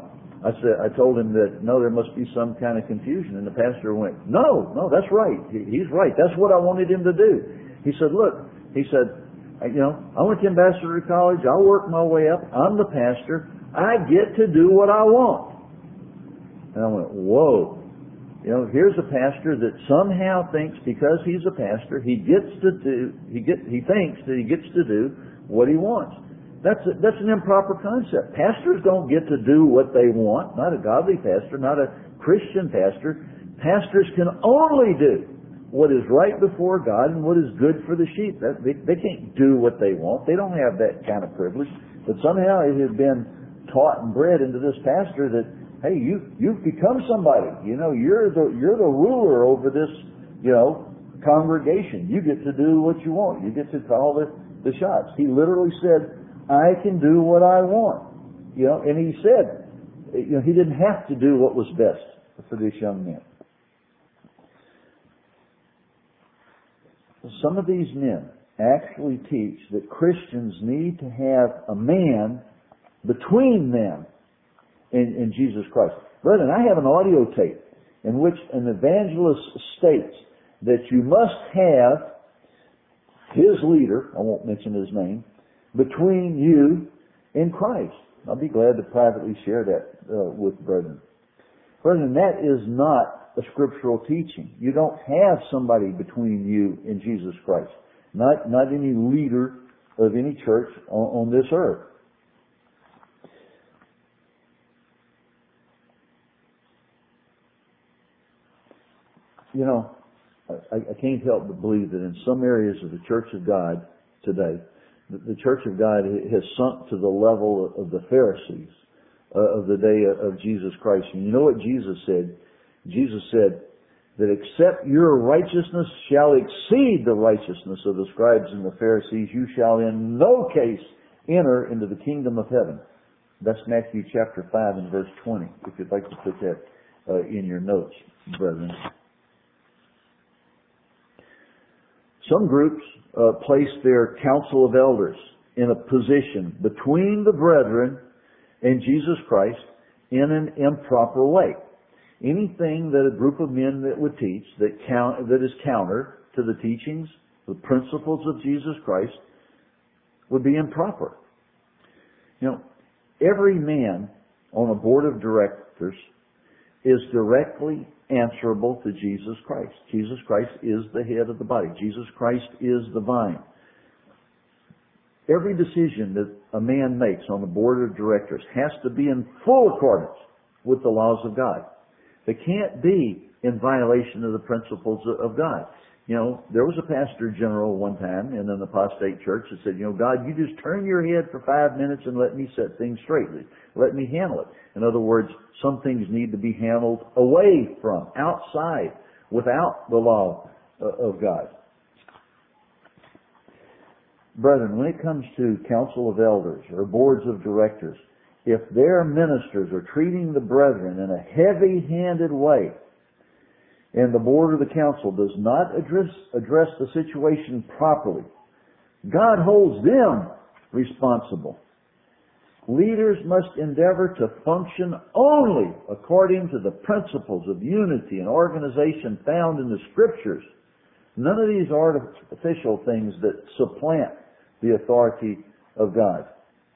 I said, I told him that, no, there must be some kind of confusion. And the pastor went, no, no, that's right. He, he's right. That's what I wanted him to do. He said, look, he said, you know, I went to Ambassador College. I'll work my way up. I'm the pastor. I get to do what I want. And I went, whoa. You know, here's a pastor that somehow thinks because he's a pastor, he gets to do, he get, he thinks that he gets to do what he wants. That's a, that's an improper concept. Pastors don't get to do what they want. Not a godly pastor, not a Christian pastor. Pastors can only do what is right before God and what is good for the sheep. That, they, they can't do what they want. They don't have that kind of privilege. But somehow it has been taught and bred into this pastor that, hey, you, you've become somebody. You know, you're the, you're the ruler over this, you know, congregation. You get to do what you want. You get to call the, the shots. He literally said, I can do what I want. You know, and he said, you know, he didn't have to do what was best for this young man. Some of these men actually teach that Christians need to have a man between them In, in Jesus Christ. Brethren, I have an audio tape in which an evangelist states that you must have his leader, I won't mention his name, between you and Christ. I'll be glad to privately share that uh, with brethren. Brethren, that is not a scriptural teaching. You don't have somebody between you and Jesus Christ. Not, not any leader of any church on, on this earth. You know, I, I can't help but believe that in some areas of the Church of God today, the, the Church of God has sunk to the level of the Pharisees uh, of the day of Jesus Christ. And you know what Jesus said? Jesus said that except your righteousness shall exceed the righteousness of the scribes and the Pharisees, you shall in no case enter into the kingdom of heaven. That's Matthew chapter five and verse twenty, if you'd like to put that uh, in your notes, brethren. Some groups uh, place their council of elders in a position between the brethren and Jesus Christ in an improper way. Anything that a group of men that would teach that count, that is counter to the teachings, the principles of Jesus Christ, would be improper. You know, every man on a board of directors is directly answerable to Jesus Christ. Jesus Christ is the head of the body. Jesus Christ is the vine. Every decision that a man makes on the board of directors has to be in full accordance with the laws of God. They can't be in violation of the principles of God. You know, there was a pastor general one time in an apostate church that said, you know, God, you just turn your head for five minutes and let me set things straight. Let me handle it. In other words, some things need to be handled away from, outside, without the law of God. Brethren, when it comes to council of elders or boards of directors, if their ministers are treating the brethren in a heavy-handed way, and the board or the council does not address, address the situation properly, God holds them responsible. Leaders must endeavor to function only according to the principles of unity and organization found in the Scriptures. None of these artificial things that supplant the authority of God.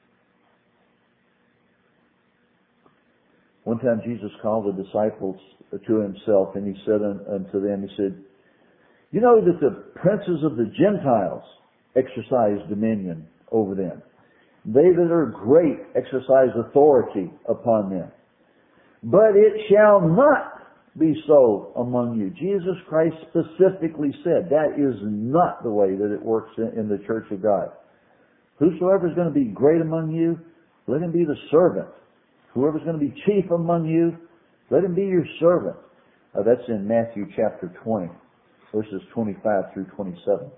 One time Jesus called the disciples to himself and he said unto them, he said, you know that the princes of the Gentiles exercise dominion over them. They that are great exercise authority upon them. But it shall not be so among you. Jesus Christ specifically said that is not the way that it works in the church of God. Whosoever is going to be great among you, let him be the servant. Whoever's going to be chief among you, let him be your servant. Uh, that's in Matthew chapter twenty, verses twenty-five through twenty-seven.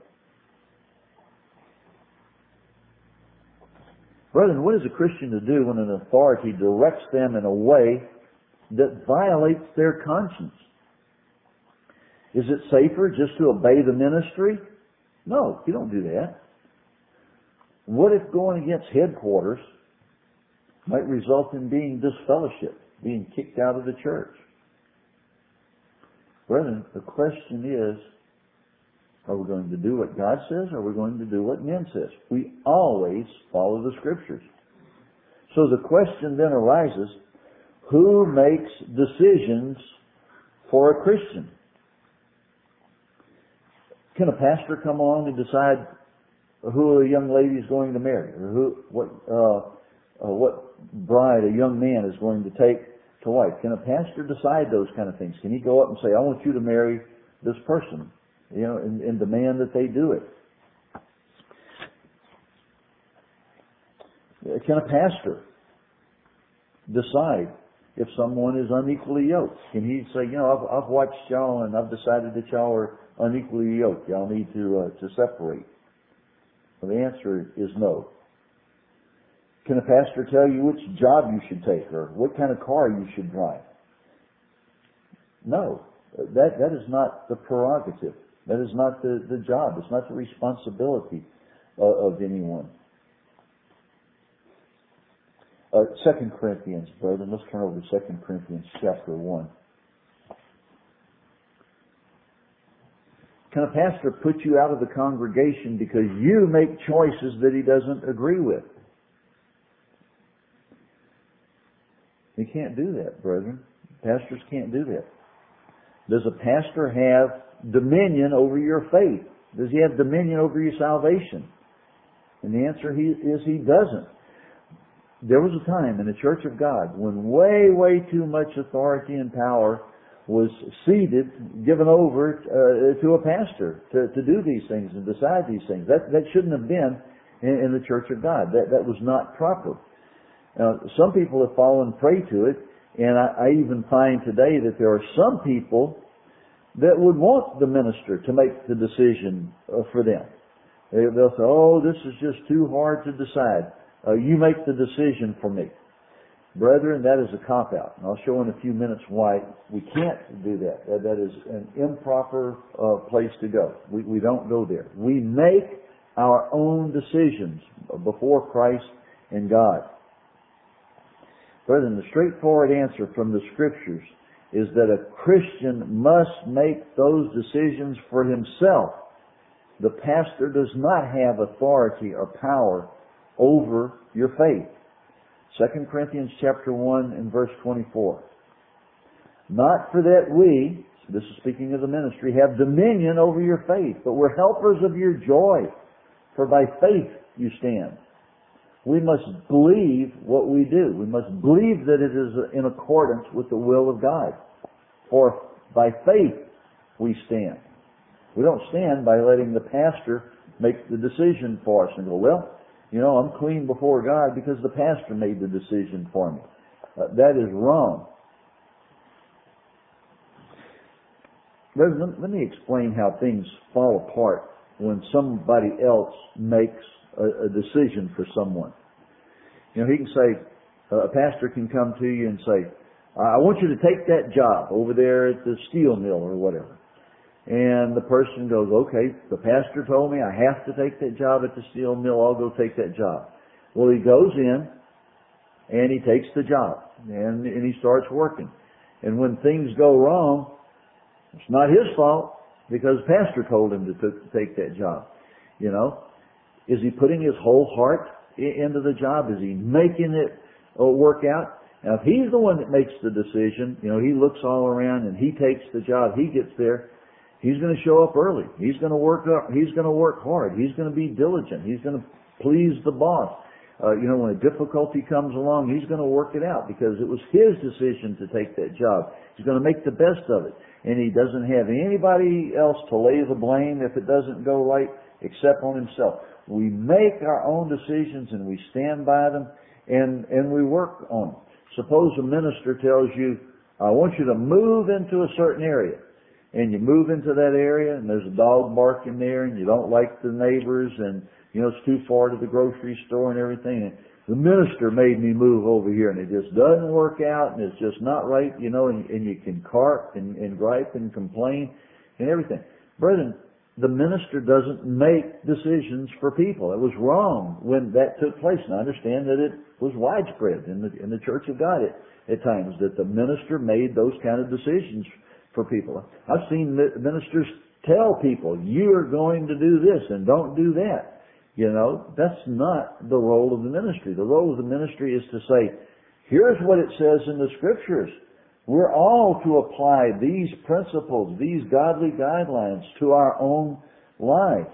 Brethren, what is a Christian to do when an authority directs them in a way that violates their conscience? Is it safer just to obey the ministry? No, you don't do that. What if going against headquarters might result in being disfellowshipped? being kicked out of the church. Brethren, the question is, are we going to do what God says, or are we going to do what men says? We always follow the Scriptures. So the question then arises, who makes decisions for a Christian? Can a pastor come along and decide who a young lady is going to marry, or who, what, uh, uh, what bride a young man is going to take to wife? Can a pastor decide those kind of things? Can he go up and say, I want you to marry this person, you know, and, and demand that they do it? Can a pastor decide if someone is unequally yoked? Can he say, you know, I've, I've watched y'all and I've decided that y'all are unequally yoked. Y'all need to uh, to separate. Well, the answer is no. Can a pastor tell you which job you should take or what kind of car you should drive? No. That that is not the prerogative. That is not the, the job. It's not the responsibility uh, of anyone. Uh, Second Corinthians, brethren. Let's turn over to Second Corinthians chapter one. Can a pastor put you out of the congregation because you make choices that he doesn't agree with? He can't do that, brethren. Pastors can't do that. Does a pastor have dominion over your faith? Does he have dominion over your salvation? And the answer is he doesn't. There was a time in the Church of God when way, way too much authority and power was ceded, given over uh, to a pastor to, to do these things and decide these things. That that shouldn't have been in, in the Church of God. That that was not proper. Uh, some people have fallen prey to it, and I, I even find today that there are some people that would want the minister to make the decision uh, for them. They, they'll say, "Oh, this is just too hard to decide. Uh, you make the decision for me." Brethren, that is a cop-out. And I'll show in a few minutes why we can't do that. That, that is an improper uh, place to go. We, we don't go there. We make our own decisions before Christ and God. Brethren, the straightforward answer from the Scriptures is that a Christian must make those decisions for himself. The pastor does not have authority or power over your faith. Second Corinthians chapter one and verse twenty-four. Not for that we, this is speaking of the ministry, have dominion over your faith, but we're helpers of your joy, for by faith you stand. We must believe what we do. We must believe that it is in accordance with the will of God. For by faith we stand. We don't stand by letting the pastor make the decision for us and go, well, you know, I'm clean before God because the pastor made the decision for me. Uh, that is wrong. Let, let me explain how things fall apart when somebody else makes a, a decision for someone. You know, he can say, uh, a pastor can come to you and say, I want you to take that job over there at the steel mill or whatever. And the person goes, okay, the pastor told me I have to take that job at the steel mill. I'll go take that job. Well, he goes in and he takes the job and, and he starts working. And when things go wrong, it's not his fault because the pastor told him to, to take that job. You know, is he putting his whole heart into the job? Is he making it work out? Now, if he's the one that makes the decision, you know, he looks all around and he takes the job, he gets there. He's going to show up early. He's going to work up. He's going to work hard. He's going to be diligent. He's going to please the boss. Uh, you know, when a difficulty comes along, he's going to work it out because it was his decision to take that job. He's going to make the best of it. And he doesn't have anybody else to lay the blame if it doesn't go right except on himself. We make our own decisions and we stand by them and, and we work on them. Suppose a minister tells you, I want you to move into a certain area. And you move into that area and there's a dog barking there and you don't like the neighbors and, you know, it's too far to the grocery store and everything. And the minister made me move over here and it just doesn't work out and it's just not right, you know, and, and you can carp and, and gripe and complain and everything. Brethren, the minister doesn't make decisions for people. It was wrong when that took place. And I understand that it was widespread in the, in the Church of God at, at times, that the minister made those kind of decisions for people. I've seen ministers tell people, you are going to do this and don't do that. You know, that's not the role of the ministry. The role of the ministry is to say, here's what it says in the Scriptures. We're all to apply these principles, these godly guidelines to our own lives.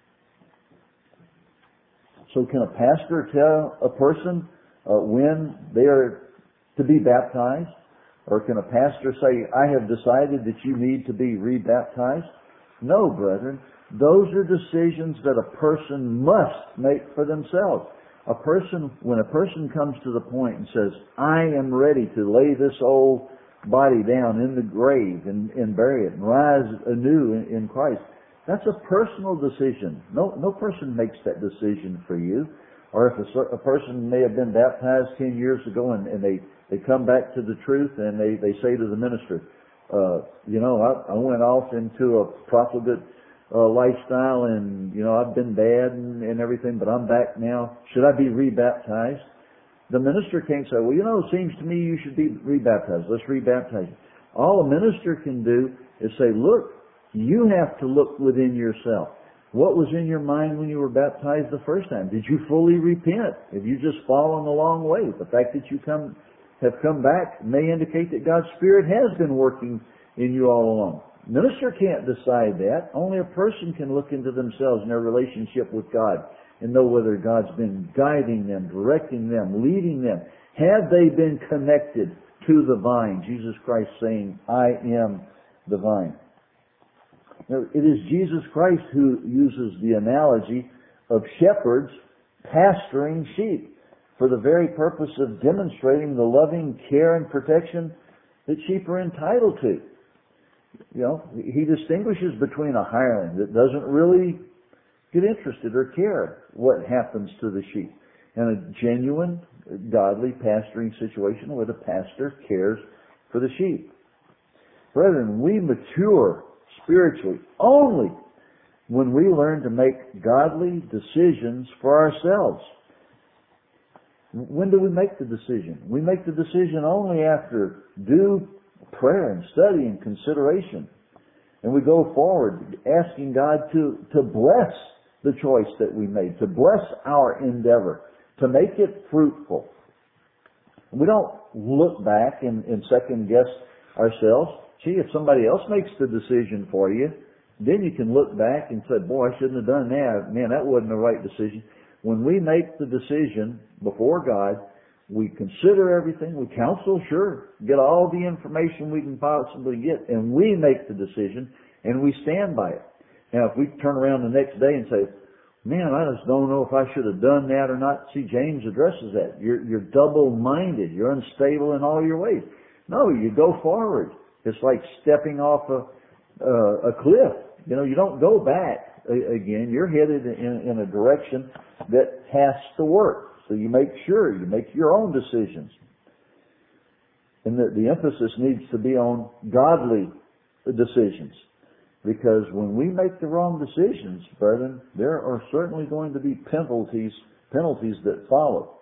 So can a pastor tell a person uh, when they are to be baptized? Or can a pastor say, I have decided that you need to be rebaptized? No, brethren. Those are decisions that a person must make for themselves. A person, when a person comes to the point and says, I am ready to lay this old body down in the grave and, and bury it and rise anew in, in Christ, that's a personal decision. No, no person makes that decision for you. Or if a, a person may have been baptized ten years ago and, and they, they come back to the truth and they, they say to the minister, uh, you know, I, I went off into a profligate uh, lifestyle and, you know, I've been bad and, and everything, but I'm back now. Should I be rebaptized? The minister can't say, well, you know, it seems to me you should be rebaptized. Let's rebaptize you. All a minister can do is say, look, you have to look within yourself. What was in your mind when you were baptized the first time? Did you fully repent? Have you just fallen a long way? The fact that you come have come back may indicate that God's Spirit has been working in you all along. Minister can't decide that. Only a person can look into themselves and their relationship with God and know whether God's been guiding them, directing them, leading them. Have they been connected to the vine? Jesus Christ saying, I am the vine. Now, it is Jesus Christ who uses the analogy of shepherds pasturing sheep for the very purpose of demonstrating the loving care and protection that sheep are entitled to. You know, he distinguishes between a hireling that doesn't really get interested or care what happens to the sheep and a genuine, godly pastoring situation where the pastor cares for the sheep. Brethren, we mature spiritually only when we learn to make godly decisions for ourselves. When do we make the decision? We make the decision only after due prayer and study and consideration. And we go forward asking God to, to bless the choice that we made, to bless our endeavor, to make it fruitful. We don't look back and, and second guess ourselves. Gee, if somebody else makes the decision for you, then you can look back and say, boy, I shouldn't have done that. Man, that wasn't the right decision. When we make the decision before God, we consider everything, we counsel, sure, get all the information we can possibly get, and we make the decision, and we stand by it. Now, if we turn around the next day and say, man, I just don't know if I should have done that or not. See, James addresses that. You're, you're double-minded. You're unstable in all your ways. No, you go forward. It's like stepping off a, uh, a cliff. You know, you don't go back again. You're headed in, in a direction that has to work. So you make sure you make your own decisions. And the, the emphasis needs to be on godly decisions. Because when we make the wrong decisions, brethren, there are certainly going to be penalties, penalties that follow.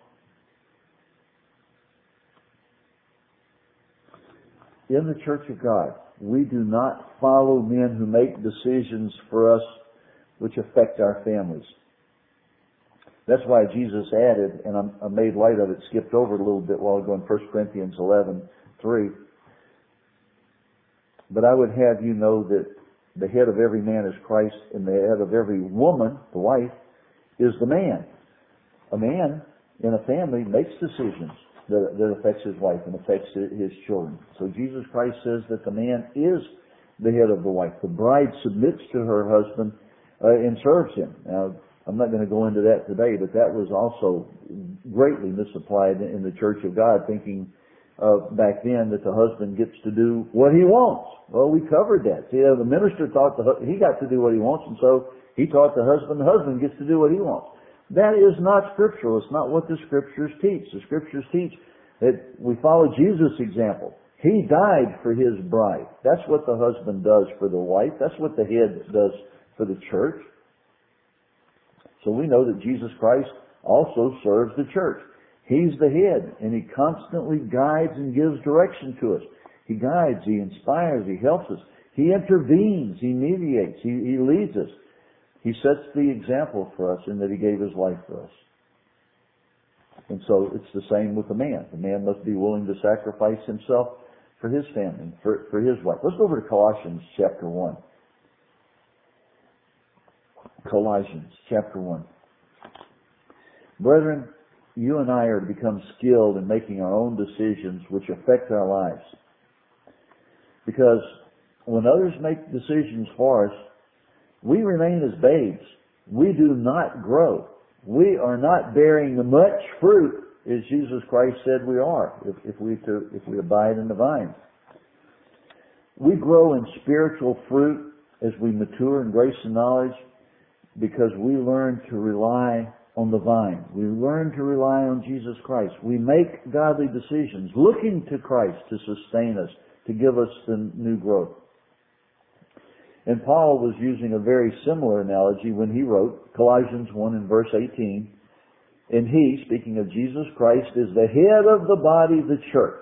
In the Church of God, we do not follow men who make decisions for us which affect our families. That's why Jesus added, and I'm, I made light of it, skipped over it a little bit while ago in First Corinthians eleven three. But I would have you know that the head of every man is Christ, and the head of every woman, the wife, is the man. A man in a family makes decisions that, that affects his wife and affects his children. So Jesus Christ says that the man is the head of the wife. The bride submits to her husband uh, and serves him. Now, I'm not going to go into that today, but that was also greatly misapplied in the Church of God, thinking uh, back then that the husband gets to do what he wants. Well, we covered that. See, the minister thought the, he got to do what he wants, and so he taught the husband the husband gets to do what he wants. That is not scriptural. It's not what the Scriptures teach. The Scriptures teach that we follow Jesus' example. He died for his bride. That's what the husband does for the wife. That's what the head does for the church. So we know that Jesus Christ also serves the church. He's the head, and He constantly guides and gives direction to us. He guides, He inspires, He helps us. He intervenes, He mediates, He, he leads us. He sets the example for us in that He gave His life for us. And so it's the same with the man. The man must be willing to sacrifice himself for his family, for, for his wife. Let's go over to Colossians chapter one. Colossians chapter one. Brethren, you and I are to become skilled in making our own decisions which affect our lives. Because when others make decisions for us, we remain as babes. We do not grow. We are not bearing much fruit as Jesus Christ said we are, if, if we to, if we abide in the vine. We grow in spiritual fruit as we mature in grace and knowledge because we learn to rely on the vine. We learn to rely on Jesus Christ. We make godly decisions looking to Christ to sustain us, to give us the new growth. And Paul was using a very similar analogy when he wrote Colossians one and verse eighteen. And He, speaking of Jesus Christ, is the head of the body, the church,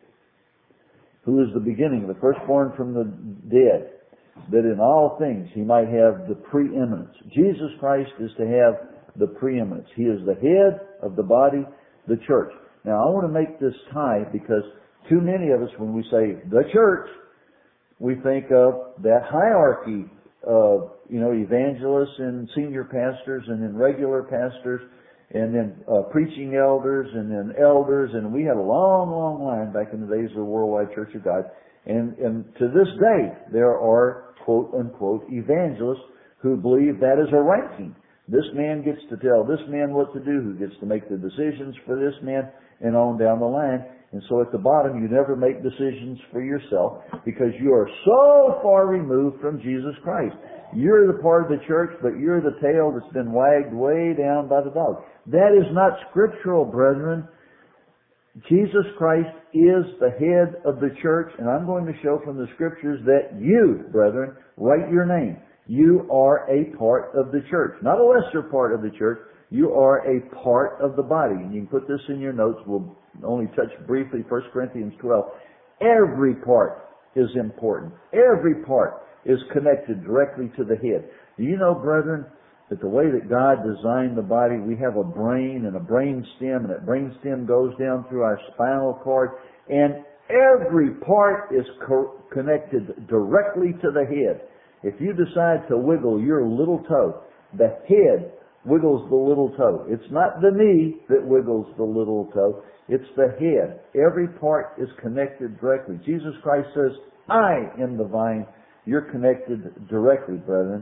who is the beginning, the firstborn from the dead, that in all things He might have the preeminence. Jesus Christ is to have the preeminence. He is the head of the body, the church. Now I want to make this tie because too many of us, when we say the church, we think of that hierarchy of, you know, evangelists and senior pastors and then regular pastors and then uh, preaching elders and then elders. And we had a long, long line back in the days of the Worldwide Church of God. And, and to this day, there are quote unquote evangelists who believe that is a ranking. This man gets to tell this man what to do, who gets to make the decisions for this man, and on down the line. And so at the bottom, you never make decisions for yourself because you are so far removed from Jesus Christ. You're the part of the church, but you're the tail that's been wagged way down by the dog. That is not scriptural, brethren. Jesus Christ is the head of the church, and I'm going to show from the scriptures that you, brethren, write your name. You are a part of the church. Not a lesser part of the church. You are a part of the body. And you can put this in your notes. We'll only touch briefly First Corinthians twelve. Every part is important. Every part is connected directly to the head. Do you know, brethren, that the way that God designed the body, we have a brain and a brain stem, and that brain stem goes down through our spinal cord, and every part is co- connected directly to the head. If you decide to wiggle your little toe, the head wiggles the little toe. It's not the knee that wiggles the little toe. It's the head. Every part is connected directly. Jesus Christ says, I am the vine. You're connected directly, brethren.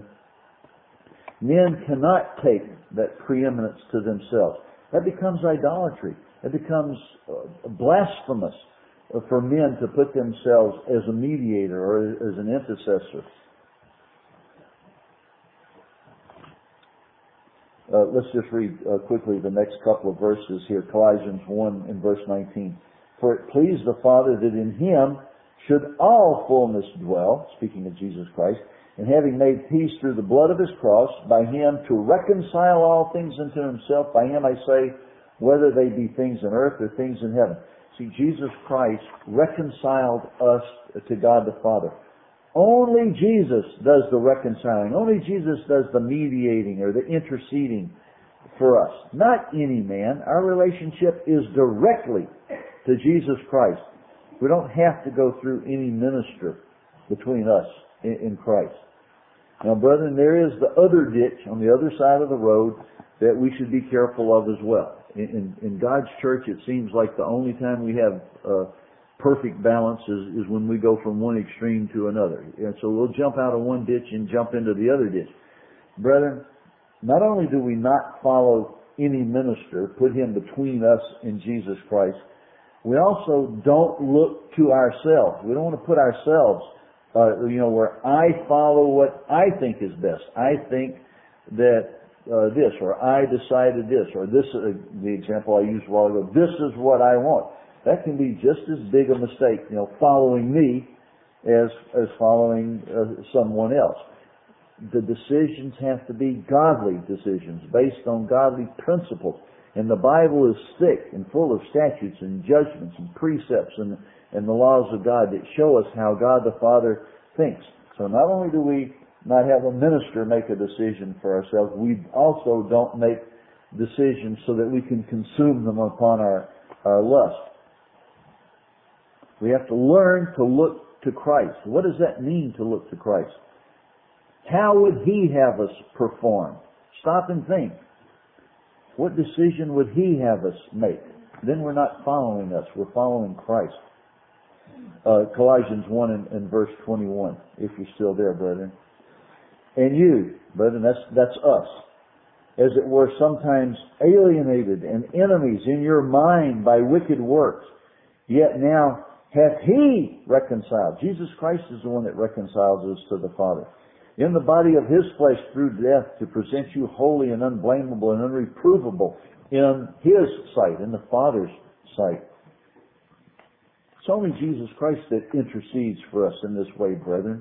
Men cannot take that preeminence to themselves. That becomes idolatry. It becomes uh, blasphemous for men to put themselves as a mediator or as an intercessor. Uh, let's just read uh, quickly the next couple of verses here. Colossians one and verse nineteen. For it pleased the Father that in Him should all fullness dwell, speaking of Jesus Christ, and having made peace through the blood of His cross, by Him to reconcile all things unto Himself. By Him I say, whether they be things on earth or things in heaven. See, Jesus Christ reconciled us to God the Father. Only Jesus does the reconciling. Only Jesus does the mediating or the interceding for us. Not any man. Our relationship is directly to Jesus Christ. We don't have to go through any minister between us in Christ. Now, brethren, there is the other ditch on the other side of the road that we should be careful of as well. In, in, in God's church, it seems like the only time we have uh, perfect balance is, is when we go from one extreme to another. And so we'll jump out of one ditch and jump into the other ditch. Brethren, not only do we not follow any minister, put him between us and Jesus Christ, we also don't look to ourselves. We don't want to put ourselves, uh, you know, where I follow what I think is best. I think that uh, this, or I decided this, or this, uh, the example I used a while ago, this is what I want. That can be just as big a mistake, you know, following me as as following uh, someone else. the decisions have to be godly decisions based on godly principles. And the Bible is thick and full of statutes and judgments and precepts and, and the laws of God that show us how God the Father thinks. So not only do we not have a minister make a decision for ourselves, we also don't make decisions so that we can consume them upon our, our lust. We have to learn to look to Christ. What does that mean, to look to Christ? How would He have us perform? Stop and think. What decision would He have us make? Then we're not following us, we're following Christ. Uh, Colossians one and, and verse twenty-one, if you're still there, brethren. And you, brethren, that's, that's us, as it were, sometimes alienated and enemies in your mind by wicked works, yet now hath He reconciled. Jesus Christ is the one that reconciles us to the Father. In the body of His flesh through death, to present you holy and unblameable and unreprovable in His sight, in the Father's sight. It's only Jesus Christ that intercedes for us in this way, brethren.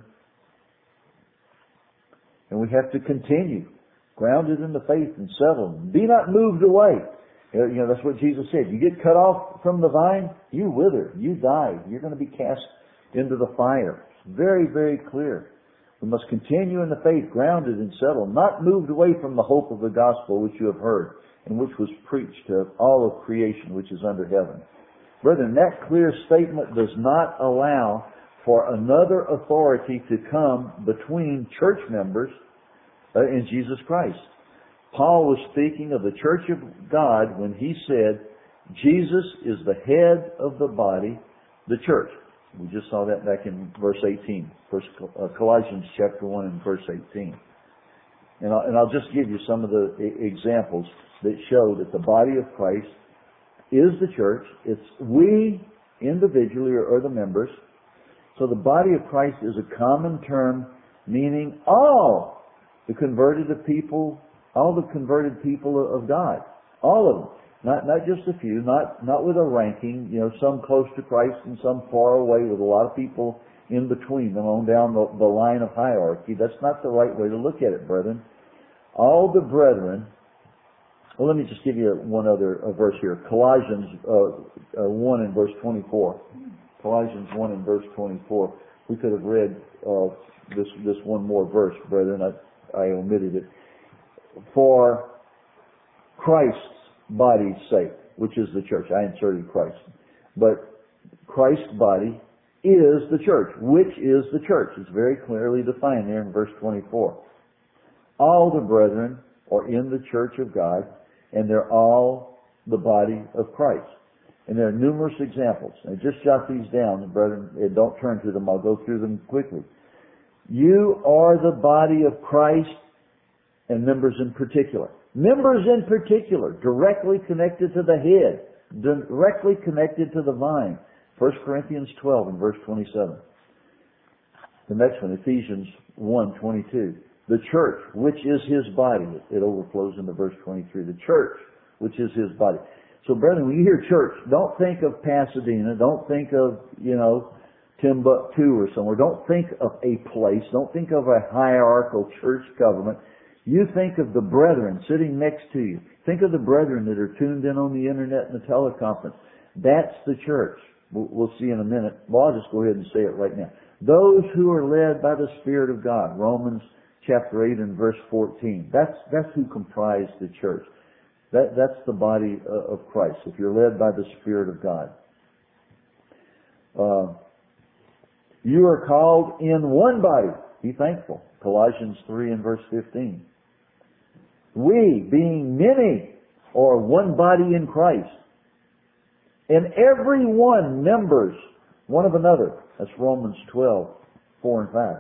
And we have to continue, grounded in the faith and settled. Be not moved away. You know, that's what Jesus said. You get cut off from the vine, you wither, you die. You're going to be cast into the fire. It's very, very clear. We must continue in the faith, grounded and settled, not moved away from the hope of the gospel which you have heard, and which was preached to all of creation which is under heaven. Brethren, that clear statement does not allow for another authority to come between church members uh, and Jesus Christ. Paul was speaking of the church of God when he said, Jesus is the head of the body, the church. We just saw that back in verse eighteen, First Colossians chapter one and verse eighteen. And I'll, and I'll just give you some of the examples that show that the body of Christ is the church. It's we individually are the members. So the body of Christ is a common term meaning all the converted people, all the converted people of God. All of them. Not not just a few, not not with a ranking, you know, some close to Christ and some far away with a lot of people in between them on down the, the line of hierarchy. That's not the right way to look at it, brethren. All the brethren, well, let me just give you one other uh, verse here. Colossians uh, uh, one and verse twenty-four. Colossians one and verse twenty-four. We could have read uh, this this one more verse, brethren. I, I omitted it. For Christ's body's sake, which is the church. I inserted Christ. But Christ's body is the church. Which is the church? It's very clearly defined there in verse twenty-four. All the brethren are in the church of God, and they're all the body of Christ. And there are numerous examples. And just jot these down, brethren, and don't turn to them. I'll go through them quickly. You are the body of Christ, and members in particular. Members in particular, directly connected to the head, directly connected to the vine. First Corinthians twelve and verse twenty-seven. The next one, Ephesians one twenty-two. The church, which is His body. It overflows into verse twenty-three. The church, which is His body. So, brethren, when you hear church, don't think of Pasadena. Don't think of, you know, Timbuktu or somewhere. Don't think of a place. Don't think of a hierarchical church government. You think of the brethren sitting next to you. Think of the brethren that are tuned in on the internet and the teleconference. That's the church. We'll, we'll see in a minute. Well, I'll just go ahead and say it right now. Those who are led by the Spirit of God. Romans chapter eight and verse fourteen. That's, that's who comprise the church. That, that's the body of Christ. If you're led by the Spirit of God. Uh, you are called in one body. Be thankful. Colossians three and verse fifteen. We, being many, are one body in Christ. And every one members one of another. That's Romans twelve, four and five.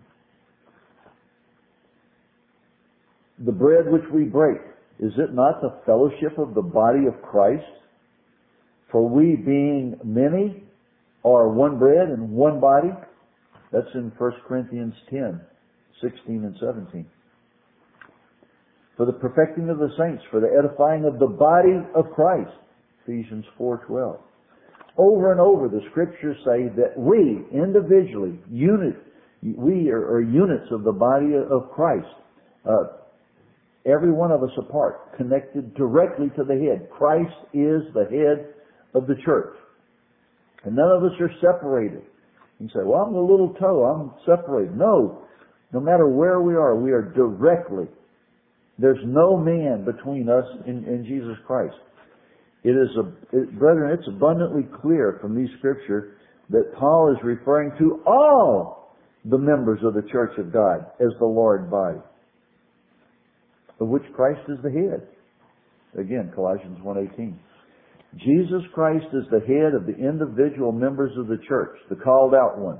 The bread which we break, is it not the fellowship of the body of Christ? For we, being many, are one bread and one body. That's in First Corinthians ten, sixteen and seventeen. For the perfecting of the saints, for the edifying of the body of Christ. Ephesians four twelve. Over and over the Scriptures say that we, individually, unit, We are, are units of the body of Christ. Uh, every one of us apart, connected directly to the head. Christ is the head of the church. And none of us are separated. You say, well, I'm the little toe, I'm separated. No. No matter where we are, we are directly. There's no man between us and, and Jesus Christ. It is, a, it, brethren, it's abundantly clear from these scriptures that Paul is referring to all the members of the church of God as the Lord body, of which Christ is the head. Again, Colossians one eighteen. Jesus Christ is the head of the individual members of the church, the called out ones.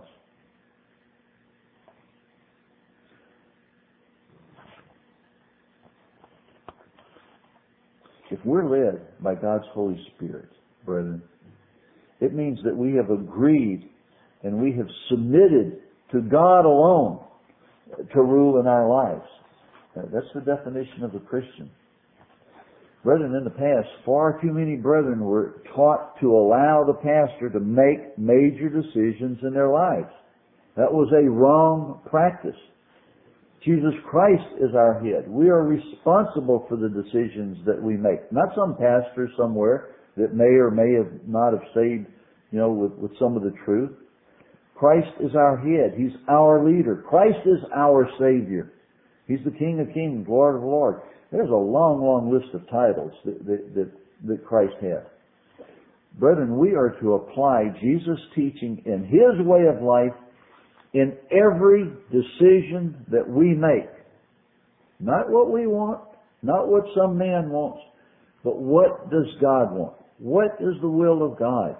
If we're led by God's Holy Spirit, brethren, it means that we have agreed and we have submitted to God alone to rule in our lives. That's the definition of a Christian. Brethren, in the past, far too many brethren were taught to allow the pastor to make major decisions in their lives. That was a wrong practice. Jesus Christ is our head. We are responsible for the decisions that we make. Not some pastor somewhere that may or may have not have stayed, you know, with, with some of the truth. Christ is our head. He's our leader. Christ is our Savior. He's the King of Kings, Lord of Lords. There's a long, long list of titles that, that, that, that Christ has. Brethren, we are to apply Jesus' teaching in His way of life in every decision that we make. Not what we want, not what some man wants, but what does God want? What is the will of God?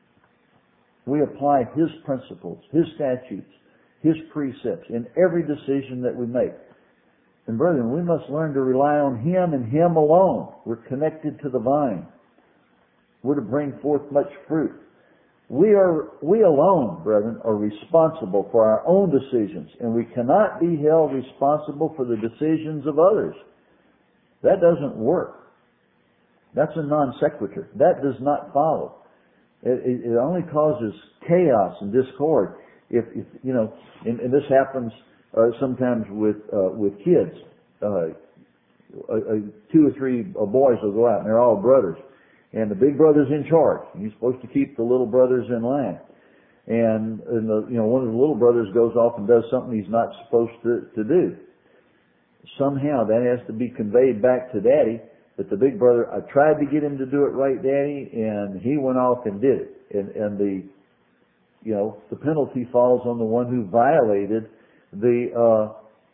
We apply His principles, His statutes, His precepts in every decision that we make. And brethren, we must learn to rely on Him and Him alone. We're connected to the vine. We're to bring forth much fruit. We are, we alone, brethren, are responsible for our own decisions, and we cannot be held responsible for the decisions of others. That doesn't work. That's a non sequitur. That does not follow. It, it, it only causes chaos and discord. If, if you know, and, and this happens uh, sometimes with uh, with kids. Uh, uh, uh, two or three uh, boys will go out, and they're all brothers. And the big brother's in charge. And he's supposed to keep the little brothers in line. And, and the, you know, one of the little brothers goes off and does something he's not supposed to, to do. Somehow that has to be conveyed back to Daddy, that the big brother, I tried to get him to do it right, Daddy, and he went off and did it. And, and the, you know, the penalty falls on the one who violated the, uh,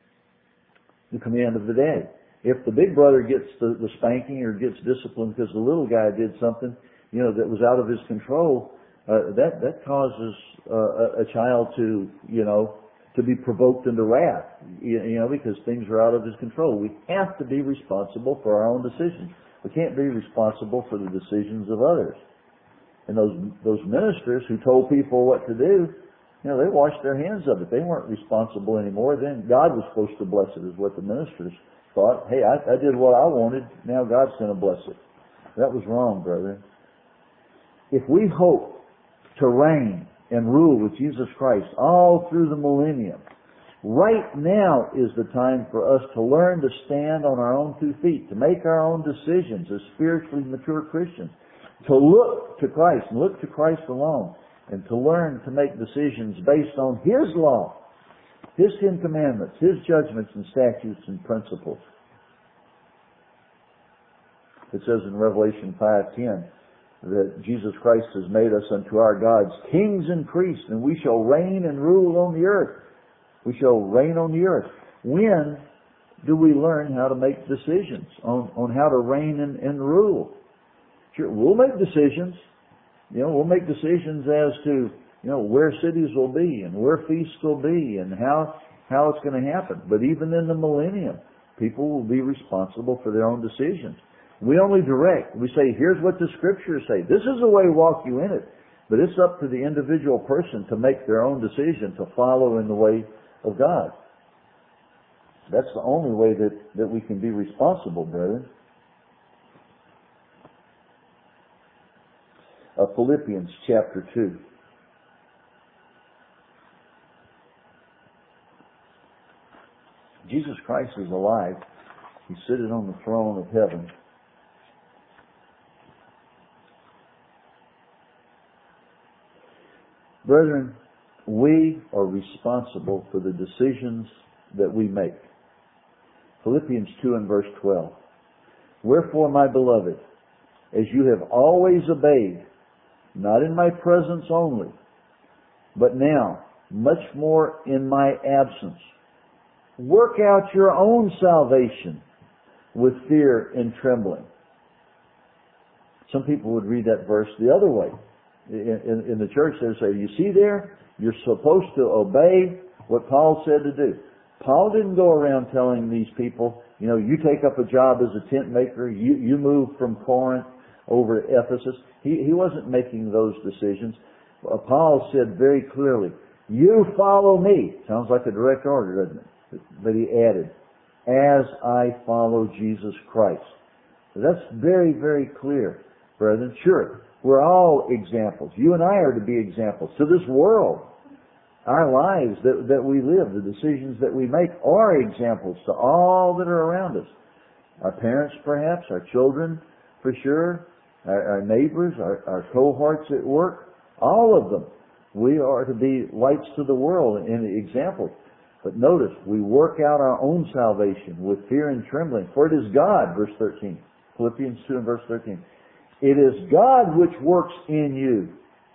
the command of the Daddy. If the big brother gets the, the spanking or gets disciplined because the little guy did something, you know, that was out of his control, uh, that that causes uh, a, a child to, you know, to be provoked into wrath, you, you know, because things are out of his control. We have to be responsible for our own decisions. We can't be responsible for the decisions of others. And those those ministers who told people what to do, you know, they washed their hands of it. They weren't responsible anymore. Then God was supposed to bless it, is what the ministers thought. Hey, I, I did what I wanted. Now God's going to bless it. That was wrong, brethren. If we hope to reign and rule with Jesus Christ all through the millennium, right now is the time for us to learn to stand on our own two feet, to make our own decisions as spiritually mature Christians, to look to Christ and look to Christ alone, and to learn to make decisions based on His law, His Ten Commandments, His judgments and statutes and principles. It says in Revelation five ten that Jesus Christ has made us unto our gods kings and priests, and we shall reign and rule on the earth. We shall reign on the earth. When do we learn how to make decisions on, on how to reign and, and rule? Sure, we'll make decisions. You know, we'll make decisions as to, you know, where cities will be and where feasts will be and how how it's going to happen. But even in the millennium, people will be responsible for their own decisions. We only direct. We say, here's what the Scriptures say. This is the way to walk you in it. But it's up to the individual person to make their own decision to follow in the way of God. That's the only way that, that we can be responsible, brethren. Uh, Philippians chapter two. Jesus Christ is alive. He's sitting on the throne of heaven. Brethren, we are responsible for the decisions that we make. Philippians two and verse twelve. Wherefore, my beloved, as you have always obeyed, not in my presence only, but now, much more in my absence, work out your own salvation with fear and trembling. Some people would read that verse the other way. In, in, in the church they say, you see there, you're supposed to obey what Paul said to do. Paul didn't go around telling these people, you know, you take up a job as a tent maker, you, you move from Corinth over to Ephesus. He, he wasn't making those decisions. Uh, Paul said very clearly, you follow me. Sounds like a direct order, doesn't it? But he added, as I follow Jesus Christ. So that's very, very clear, brethren. Sure, we're all examples. You and I are to be examples to this world. Our lives that, that we live, the decisions that we make are examples to all that are around us. Our parents, perhaps, our children, for sure, our, our neighbors, our, our cohorts at work, all of them. We are to be lights to the world and examples. But notice, we work out our own salvation with fear and trembling. For it is God, verse thirteen, Philippians two and verse thirteen. It is God which works in you,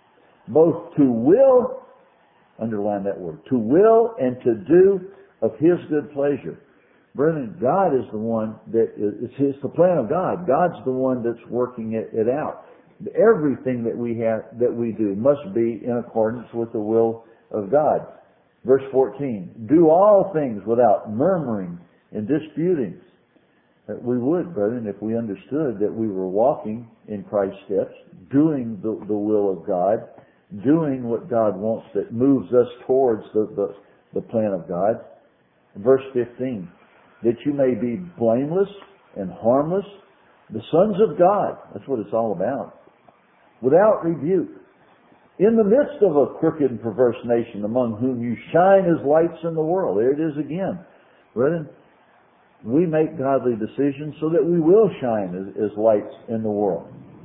both to will, underline that word, to will and to do of His good pleasure. Brethren, God is the one that, it's, it's the plan of God. God's the one that's working it, it out. Everything that we have, that we do must be in accordance with the will of God. Verse fourteen, do all things without murmuring and disputing. That we would, brethren, if we understood that we were walking in Christ's steps, doing the, the will of God, doing what God wants that moves us towards the, the, the plan of God. Verse fifteen, that you may be blameless and harmless, the sons of God. That's what it's all about. Without rebuke, in the midst of a crooked and perverse nation, among whom you shine as lights in the world. There it is again. Brethren, we make godly decisions so that we will shine as, as lights in the world.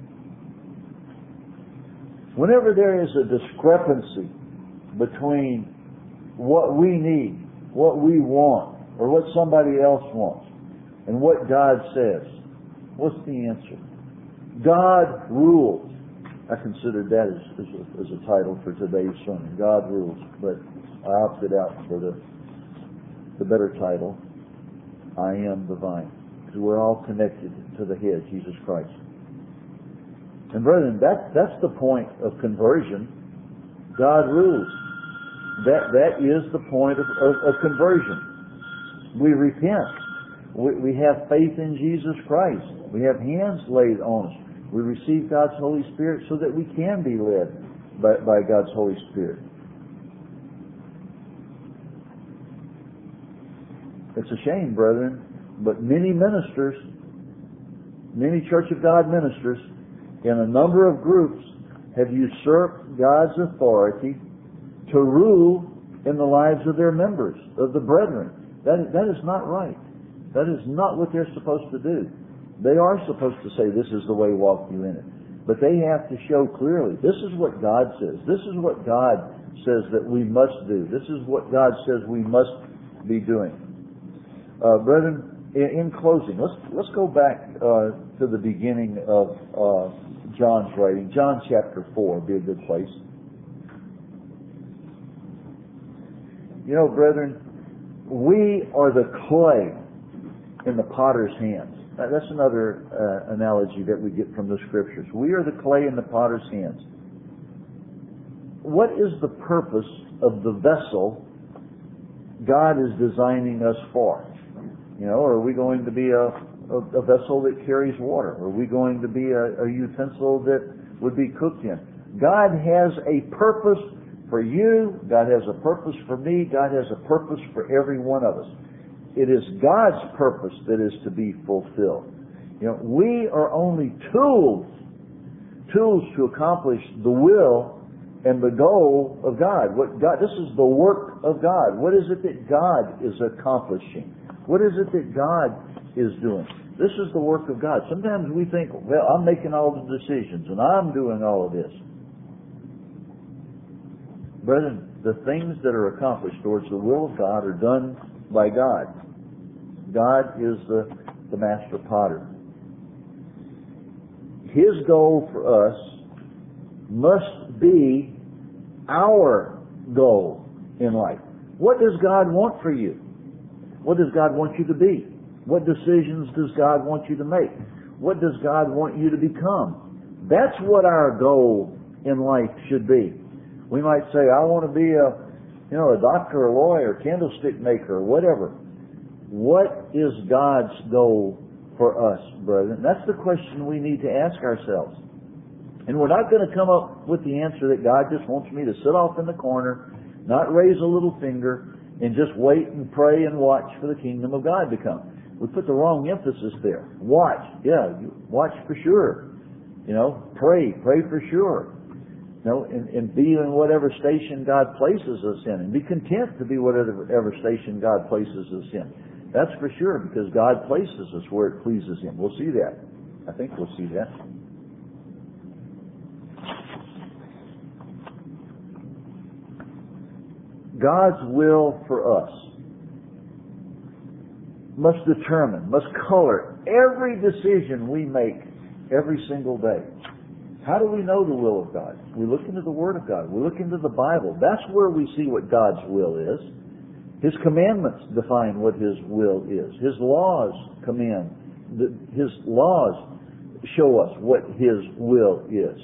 Whenever there is a discrepancy between what we need, what we want, or what somebody else wants, and what God says, what's the answer? God rules. I considered that as, as, a, as a title for today's sermon. God rules. But I opted out for the, the better title, I am the vine. Because we're all connected to the head, Jesus Christ. And brethren, that, that's the point of conversion. God rules. That, that is the point of, of, of conversion. We repent. We, we have faith in Jesus Christ. We have hands laid on us. We receive God's Holy Spirit so that we can be led by, by God's Holy Spirit. It's a shame, brethren, but many ministers, many Church of God ministers, in a number of groups, have usurped God's authority to rule in the lives of their members, of the brethren. That, that is not right. That is not what they're supposed to do. They are supposed to say, this is the way, walk you in it. But they have to show clearly, this is what God says. This is what God says that we must do. This is what God says we must be doing. Uh, brethren, in, in closing, let's let's go back uh, to the beginning of uh, John's writing. John chapter four would be a good place. You know, brethren, we are the clay in the potter's hands. That's another uh, analogy that we get from the Scriptures. We are the clay in the potter's hands. What is the purpose of the vessel God is designing us for? You know, are we going to be a, a, a vessel that carries water? Are we going to be a, a utensil that would be cooked in? God has a purpose for you. God has a purpose for me. God has a purpose for every one of us. It is God's purpose that is to be fulfilled. You know, we are only tools, tools to accomplish the will and the goal of God. What God, this is the work of God. What is it that God is accomplishing? What is it that God is doing? This is the work of God. Sometimes we think, well, I'm making all the decisions and I'm doing all of this. Brethren, the things that are accomplished towards the will of God are done by God. God is the, the master potter. His goal for us must be our goal in life. What does God want for you? What does God want you to be? What decisions does God want you to make? What does God want you to become? That's what our goal in life should be. We might say, I want to be a, you know, a doctor, a lawyer, candlestick maker, whatever. What is God's goal for us, brethren? That's the question we need to ask ourselves. And we're not going to come up with the answer that God just wants me to sit off in the corner, not raise a little finger, and just wait and pray and watch for the kingdom of God to come. We put the wrong emphasis there. Watch. Yeah, you watch for sure. You know, pray. Pray for sure. You know, and, and be in whatever station God places us in. And be content to be whatever station God places us in. That's for sure, because God places us where it pleases Him. We'll see that. I think we'll see that. God's will for us must determine, must color every decision we make every single day. How do we know the will of God? We look into the Word of God. We look into the Bible. That's where we see what God's will is. His commandments define what His will is. His laws command. His laws show us what His will is.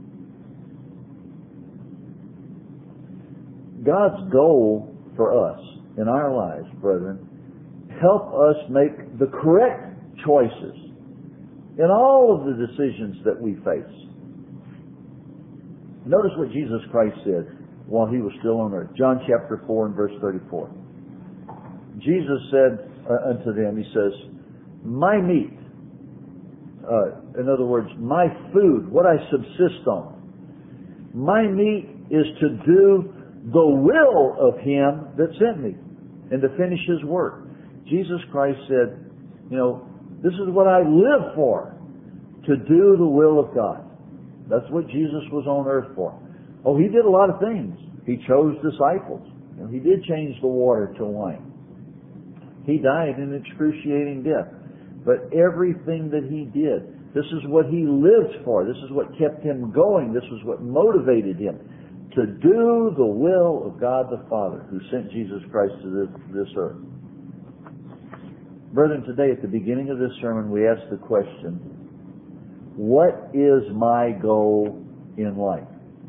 God's goal for us in our lives, brethren, help us make the correct choices in all of the decisions that we face. Notice what Jesus Christ said while He was still on earth. John chapter four and verse thirty-four. Jesus said uh, unto them, He says, my meat, uh, in other words, my food, what I subsist on, my meat is to do the will of Him that sent me and to finish His work. Jesus Christ said, you know, this is what I live for, to do the will of God. That's what Jesus was on earth for. Oh, He did a lot of things. He chose disciples. You know, He did change the water to wine. He died an excruciating death. But everything that He did, this is what He lived for. This is what kept Him going. This was what motivated Him to do the will of God the Father, who sent Jesus Christ to this, this earth. Brethren, today at the beginning of this sermon, we ask the question, what is my goal in life?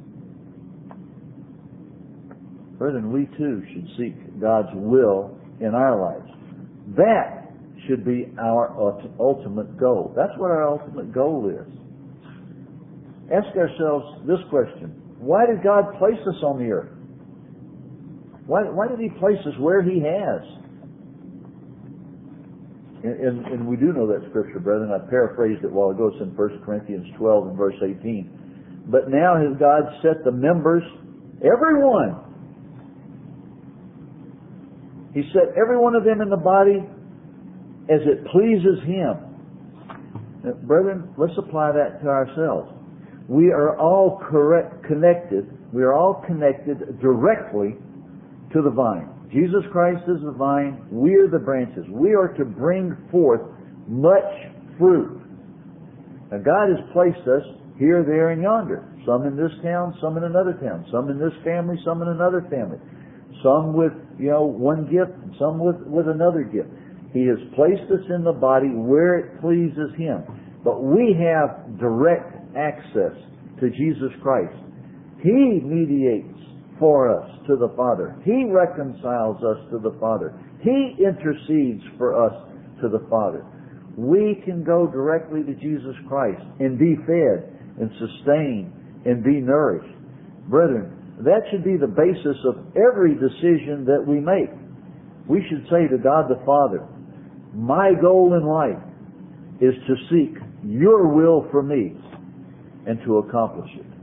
Brethren, we too should seek God's will in our lives. That should be our ultimate goal. That's what our ultimate goal is. Ask ourselves this question. Why did God place us on the earth? Why, why did He place us where He has? And, and, and we do know that scripture, brethren. I paraphrased it a while ago. It's in First Corinthians twelve and verse eighteen. But now has God set the members, everyone, He set every one of them in the body as it pleases Him. Now, brethren, let's apply that to ourselves. We are all correct, connected. We are all connected directly to the vine. Jesus Christ is the vine. We are the branches. We are to bring forth much fruit. Now God has placed us here, there, and yonder. Some in this town, some in another town. Some in this family, some in another family. Some with, you know, one gift, some with, with another gift. He has placed us in the body where it pleases Him. But we have direct access to Jesus Christ. He mediates for us to the Father. He reconciles us to the Father. He intercedes for us to the Father. We can go directly to Jesus Christ and be fed and sustained and be nourished. Brethren, that should be the basis of every decision that we make. We should say to God the Father, my goal in life is to seek Your will for me and to accomplish it.